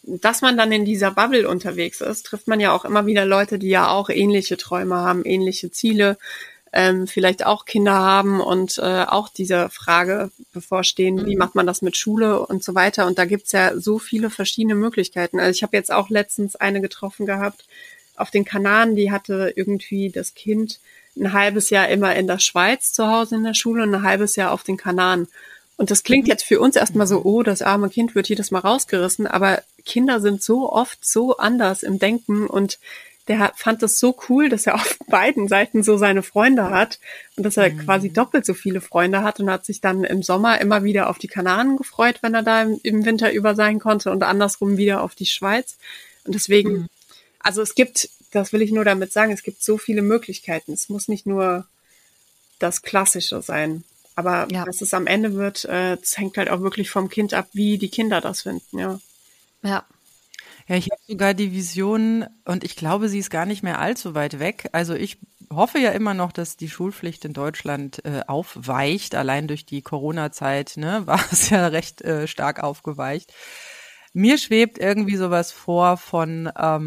dass man dann in dieser Bubble unterwegs ist, trifft man ja auch immer wieder Leute, die ja auch ähnliche Träume haben, ähnliche Ziele, vielleicht auch Kinder haben und auch dieser Frage bevorstehen, wie macht man das mit Schule und so weiter. Und da gibt's ja so viele verschiedene Möglichkeiten. Also ich habe jetzt auch letztens eine getroffen gehabt auf den Kanaren, die hatte irgendwie das Kind ein halbes Jahr immer in der Schweiz zu Hause in der Schule und ein halbes Jahr auf den Kanaren. Und das klingt jetzt für uns erstmal so, oh, das arme Kind wird jedes Mal rausgerissen, aber Kinder sind so oft so anders im Denken und der fand es so cool, dass er auf beiden Seiten so seine Freunde hat und dass er quasi doppelt so viele Freunde hat und hat sich dann im Sommer immer wieder auf die Kanaren gefreut, wenn er da im Winter über sein konnte und andersrum wieder auf die Schweiz. Und deswegen, also es gibt, das will ich nur damit sagen, es gibt so viele Möglichkeiten. Es muss nicht nur das Klassische sein. Aber was es am Ende wird, das hängt halt auch wirklich vom Kind ab, wie die Kinder das finden, ja. Ja. Ja, ich habe sogar die Vision und ich glaube, sie ist gar nicht mehr allzu weit weg. Also ich hoffe ja immer noch, dass die Schulpflicht in Deutschland aufweicht. Allein durch die Corona-Zeit, ne, war es ja recht stark aufgeweicht. Mir schwebt irgendwie sowas vor von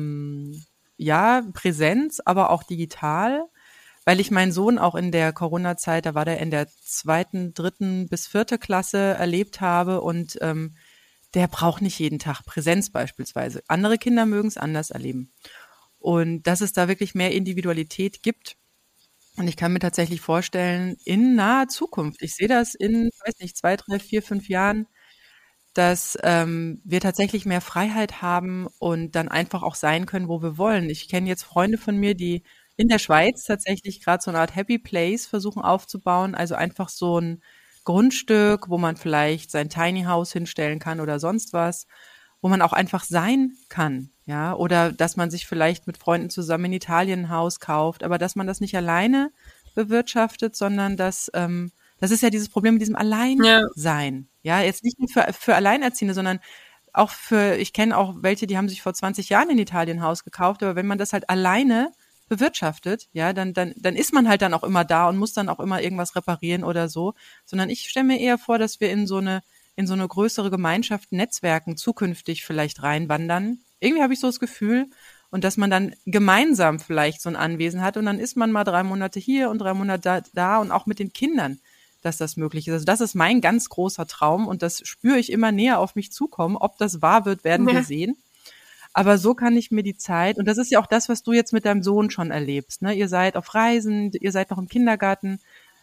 Präsenz, aber auch digital, weil ich meinen Sohn auch in der Corona-Zeit, da war der in der 2., 3. bis 4. Klasse erlebt habe und der braucht nicht jeden Tag Präsenz beispielsweise. Andere Kinder mögen es anders erleben. Und dass es da wirklich mehr Individualität gibt. Und ich kann mir tatsächlich vorstellen, in naher Zukunft, ich sehe das in, weiß nicht, 2, 3, 4, 5 Jahren, dass wir tatsächlich mehr Freiheit haben und dann einfach auch sein können, wo wir wollen. Ich kenne jetzt Freunde von mir, die in der Schweiz tatsächlich gerade so eine Art Happy Place versuchen aufzubauen, also einfach so ein Grundstück, wo man vielleicht sein Tiny House hinstellen kann oder sonst was, wo man auch einfach sein kann, ja, oder dass man sich vielleicht mit Freunden zusammen in Italien ein Haus kauft, aber dass man das nicht alleine bewirtschaftet, sondern dass das ist ja dieses Problem mit diesem Alleinsein, ja, jetzt nicht nur für Alleinerziehende, sondern auch ich kenne auch welche, die haben sich vor 20 Jahren in Italien ein Haus gekauft, aber wenn man das halt alleine bewirtschaftet, ja, dann ist man halt dann auch immer da und muss dann auch immer irgendwas reparieren oder so, sondern ich stelle mir eher vor, dass wir in so eine größere Gemeinschaft, Netzwerken zukünftig vielleicht reinwandern. Irgendwie habe ich so das Gefühl und dass man dann gemeinsam vielleicht so ein Anwesen hat und dann ist man mal 3 Monate hier und 3 Monate da und auch mit den Kindern, dass das möglich ist. Also das ist mein ganz großer Traum und das spüre ich immer näher auf mich zukommen. Ob das wahr wird, werden wir sehen. Aber so kann ich mir die Zeit, und das ist ja auch das, was du jetzt mit deinem Sohn schon erlebst, ne? Ihr seid auf Reisen, ihr seid noch im Kindergarten,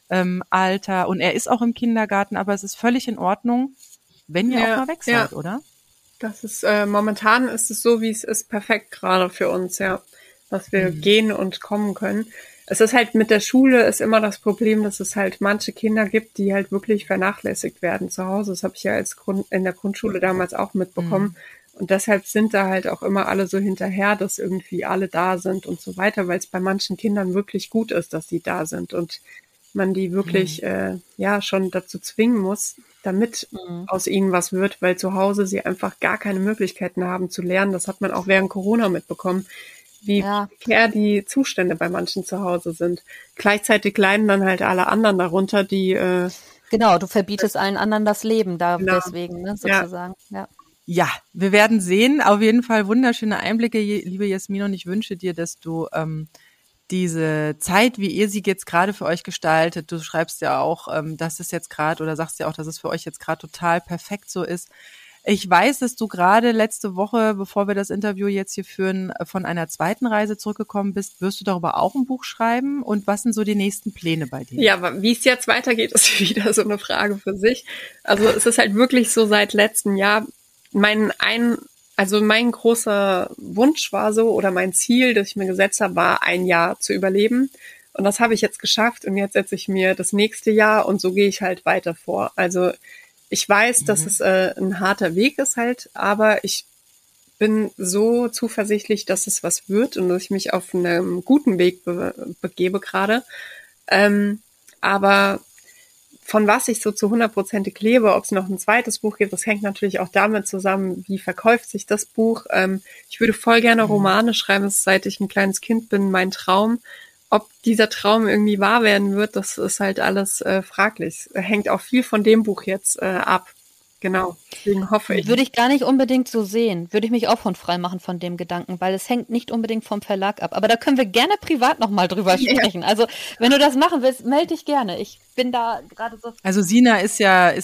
Alter, und er ist auch im Kindergarten, aber es ist völlig in Ordnung, wenn ihr auch mal weg seid, oder? Das ist, momentan ist es so, wie es ist, perfekt gerade für uns, ja, dass wir gehen und kommen können. Es ist halt mit der Schule ist immer das Problem, dass es halt manche Kinder gibt, die halt wirklich vernachlässigt werden zu Hause. Das habe ich ja in der Grundschule damals auch mitbekommen. Und deshalb sind da halt auch immer alle so hinterher, dass irgendwie alle da sind und so weiter, weil es bei manchen Kindern wirklich gut ist, dass sie da sind und man die wirklich schon dazu zwingen muss, damit aus ihnen was wird, weil zu Hause sie einfach gar keine Möglichkeiten haben zu lernen. Das hat man auch während Corona mitbekommen, wie prekär die Zustände bei manchen zu Hause sind. Gleichzeitig leiden dann halt alle anderen darunter, die genau, du verbietest allen anderen das Leben da deswegen, ne, sozusagen. Ja, wir werden sehen. Auf jeden Fall wunderschöne Einblicke, liebe Jasmin, und ich wünsche dir, dass du diese Zeit, wie ihr sie jetzt gerade für euch gestaltet, du schreibst ja auch, dass es jetzt gerade oder sagst ja auch, dass es für euch jetzt gerade total perfekt so ist. Ich weiß, dass du gerade letzte Woche, bevor wir das Interview jetzt hier führen, von einer 2. Reise zurückgekommen bist. Wirst du darüber auch ein Buch schreiben? Und was sind so die nächsten Pläne bei dir? Ja, aber wie es jetzt weitergeht, ist wieder so eine Frage für sich. Also es ist halt wirklich so seit letztem Jahr mein großer Wunsch war so, oder mein Ziel, das ich mir gesetzt habe, war 1 Jahr zu überleben. Und das habe ich jetzt geschafft und jetzt setze ich mir das nächste Jahr und so gehe ich halt weiter vor. Also ich weiß, dass es ein harter Weg ist halt, aber ich bin so zuversichtlich, dass es was wird und dass ich mich auf einem guten Weg begebe gerade. Aber von was ich so zu 100%ig lebe, ob es noch ein zweites Buch gibt, das hängt natürlich auch damit zusammen, wie verkauft sich das Buch. Ich würde voll gerne Romane schreiben, das ist, seit ich ein kleines Kind bin, mein Traum. Ob dieser Traum irgendwie wahr werden wird, das ist halt alles fraglich. Hängt auch viel von dem Buch jetzt ab. Genau. Deswegen hoffe ich. Würde ich gar nicht unbedingt so sehen. Würde ich mich auch von frei machen von dem Gedanken, weil es hängt nicht unbedingt vom Verlag ab. Aber da können wir gerne privat nochmal drüber sprechen. Also wenn du das machen willst, melde dich gerne. Ich bin da gerade so. Also Sina hat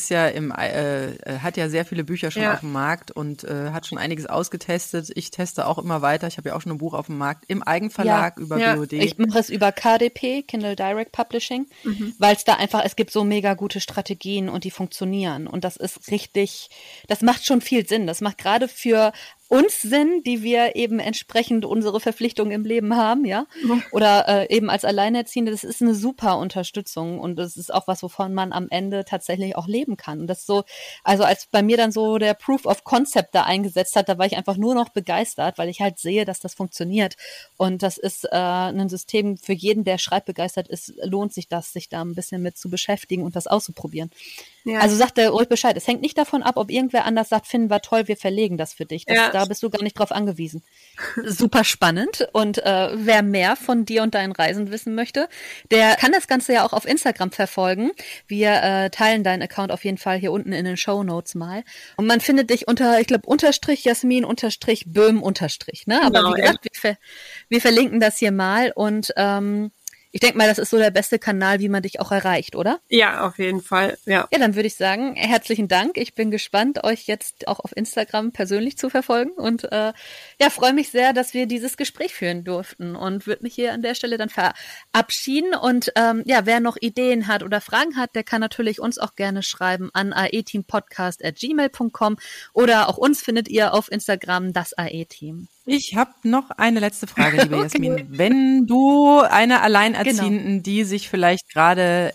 ja sehr viele Bücher schon auf dem Markt und hat schon einiges ausgetestet. Ich teste auch immer weiter. Ich habe ja auch schon ein Buch auf dem Markt im Eigenverlag über BOD. Ich mache es über KDP, Kindle Direct Publishing, weil es da einfach, es gibt so mega gute Strategien und die funktionieren. Und das ist richtig, das macht schon viel Sinn. Das macht gerade für uns Sinn, die wir eben entsprechend unsere Verpflichtungen im Leben haben, ja, oder eben als Alleinerziehende, das ist eine super Unterstützung und das ist auch was, wovon man am Ende tatsächlich auch leben kann. Und das so, also als bei mir dann so der Proof of Concept da eingesetzt hat, da war ich einfach nur noch begeistert, weil ich halt sehe, dass das funktioniert und das ist ein System für jeden, der schreibbegeistert ist, lohnt sich das, sich da ein bisschen mit zu beschäftigen und das auszuprobieren. Ja. Also sagt er ruhig Bescheid. Es hängt nicht davon ab, ob irgendwer anders sagt, finden wir toll, wir verlegen das für dich. Da bist du gar nicht drauf angewiesen. Super spannend. Und wer mehr von dir und deinen Reisen wissen möchte, der kann das Ganze ja auch auf Instagram verfolgen. Wir teilen deinen Account auf jeden Fall hier unten in den Shownotes mal. Und man findet dich unter, ich glaube, _Jasmin_Böhm_, ne? Aber wie gesagt, wir verlinken das hier mal und ich denke mal, das ist so der beste Kanal, wie man dich auch erreicht, oder? Ja, auf jeden Fall, ja. Ja, dann würde ich sagen, herzlichen Dank. Ich bin gespannt, euch jetzt auch auf Instagram persönlich zu verfolgen und freue mich sehr, dass wir dieses Gespräch führen durften und würde mich hier an der Stelle dann verabschieden. Und wer noch Ideen hat oder Fragen hat, der kann natürlich uns auch gerne schreiben an aeteampodcast@gmail.com oder auch uns findet ihr auf Instagram, das AE-Team. Ich habe noch eine letzte Frage, liebe Jasmin. Wenn du eine Alleinerziehenden, die sich vielleicht gerade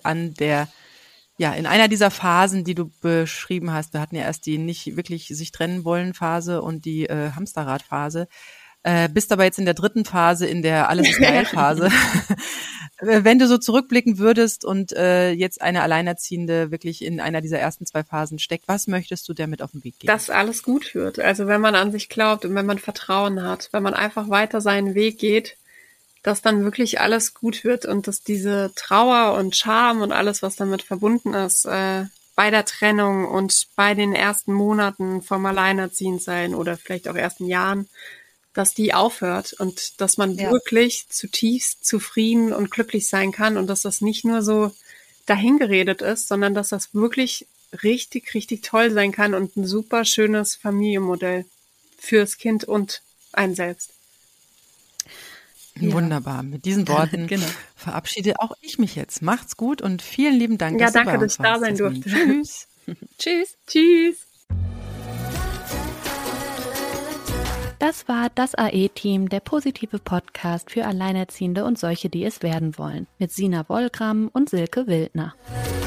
in einer dieser Phasen, die du beschrieben hast, wir hatten ja erst die nicht wirklich sich trennen wollen Phase und die Hamsterrad-Phase, bist aber jetzt in der dritten Phase, in der Alles ist geil Phase. Wenn du so zurückblicken würdest und jetzt eine Alleinerziehende wirklich in einer dieser ersten 2 Phasen steckt, was möchtest du der mit auf den Weg geben? Dass alles gut wird. Also wenn man an sich glaubt und wenn man Vertrauen hat, wenn man einfach weiter seinen Weg geht, dass dann wirklich alles gut wird und dass diese Trauer und Scham und alles, was damit verbunden ist, bei der Trennung und bei den ersten Monaten vom Alleinerziehendsein oder vielleicht auch ersten Jahren, dass die aufhört und dass man wirklich zutiefst zufrieden und glücklich sein kann und dass das nicht nur so dahingeredet ist, sondern dass das wirklich richtig, richtig toll sein kann und ein super schönes Familienmodell fürs Kind und einen selbst. Wunderbar. Mit diesen Worten verabschiede auch ich mich jetzt. Macht's gut und vielen lieben Dank, dass du bei uns warst. Ja, danke, dass ich da sein durfte. Tschüss. Tschüss. Tschüss. Das war das AE-Team, der positive Podcast für Alleinerziehende und solche, die es werden wollen, mit Sina Wollgramm und Silke Wildner.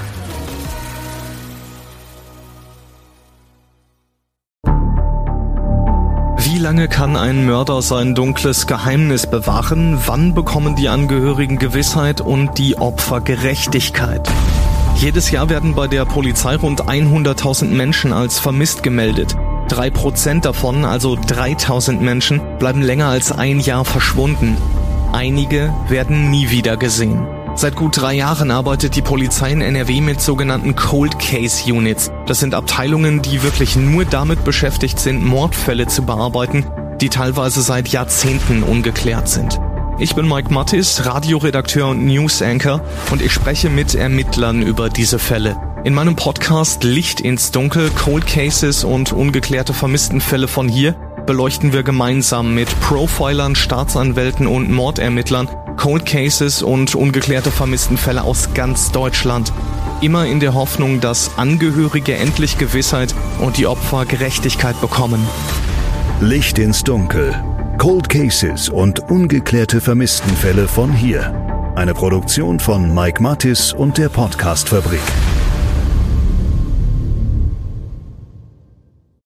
Wie lange kann ein Mörder sein dunkles Geheimnis bewahren? Wann bekommen die Angehörigen Gewissheit und die Opfer Gerechtigkeit? Jedes Jahr werden bei der Polizei rund 100.000 Menschen als vermisst gemeldet. 3% davon, also 3.000 Menschen, bleiben länger als ein Jahr verschwunden. Einige werden nie wieder gesehen. Seit gut 3 Jahren arbeitet die Polizei in NRW mit sogenannten Cold Case Units. Das sind Abteilungen, die wirklich nur damit beschäftigt sind, Mordfälle zu bearbeiten, die teilweise seit Jahrzehnten ungeklärt sind. Ich bin Mike Mattis, Radioredakteur und News Anchor und ich spreche mit Ermittlern über diese Fälle. In meinem Podcast Licht ins Dunkel, Cold Cases und ungeklärte Vermisstenfälle von hier beleuchten wir gemeinsam mit Profilern, Staatsanwälten und Mordermittlern Cold Cases und ungeklärte Vermisstenfälle aus ganz Deutschland. Immer in der Hoffnung, dass Angehörige endlich Gewissheit und die Opfer Gerechtigkeit bekommen. Licht ins Dunkel. Cold Cases und ungeklärte Vermisstenfälle von hier. Eine Produktion von Mike Mattis und der Podcast-Fabrik.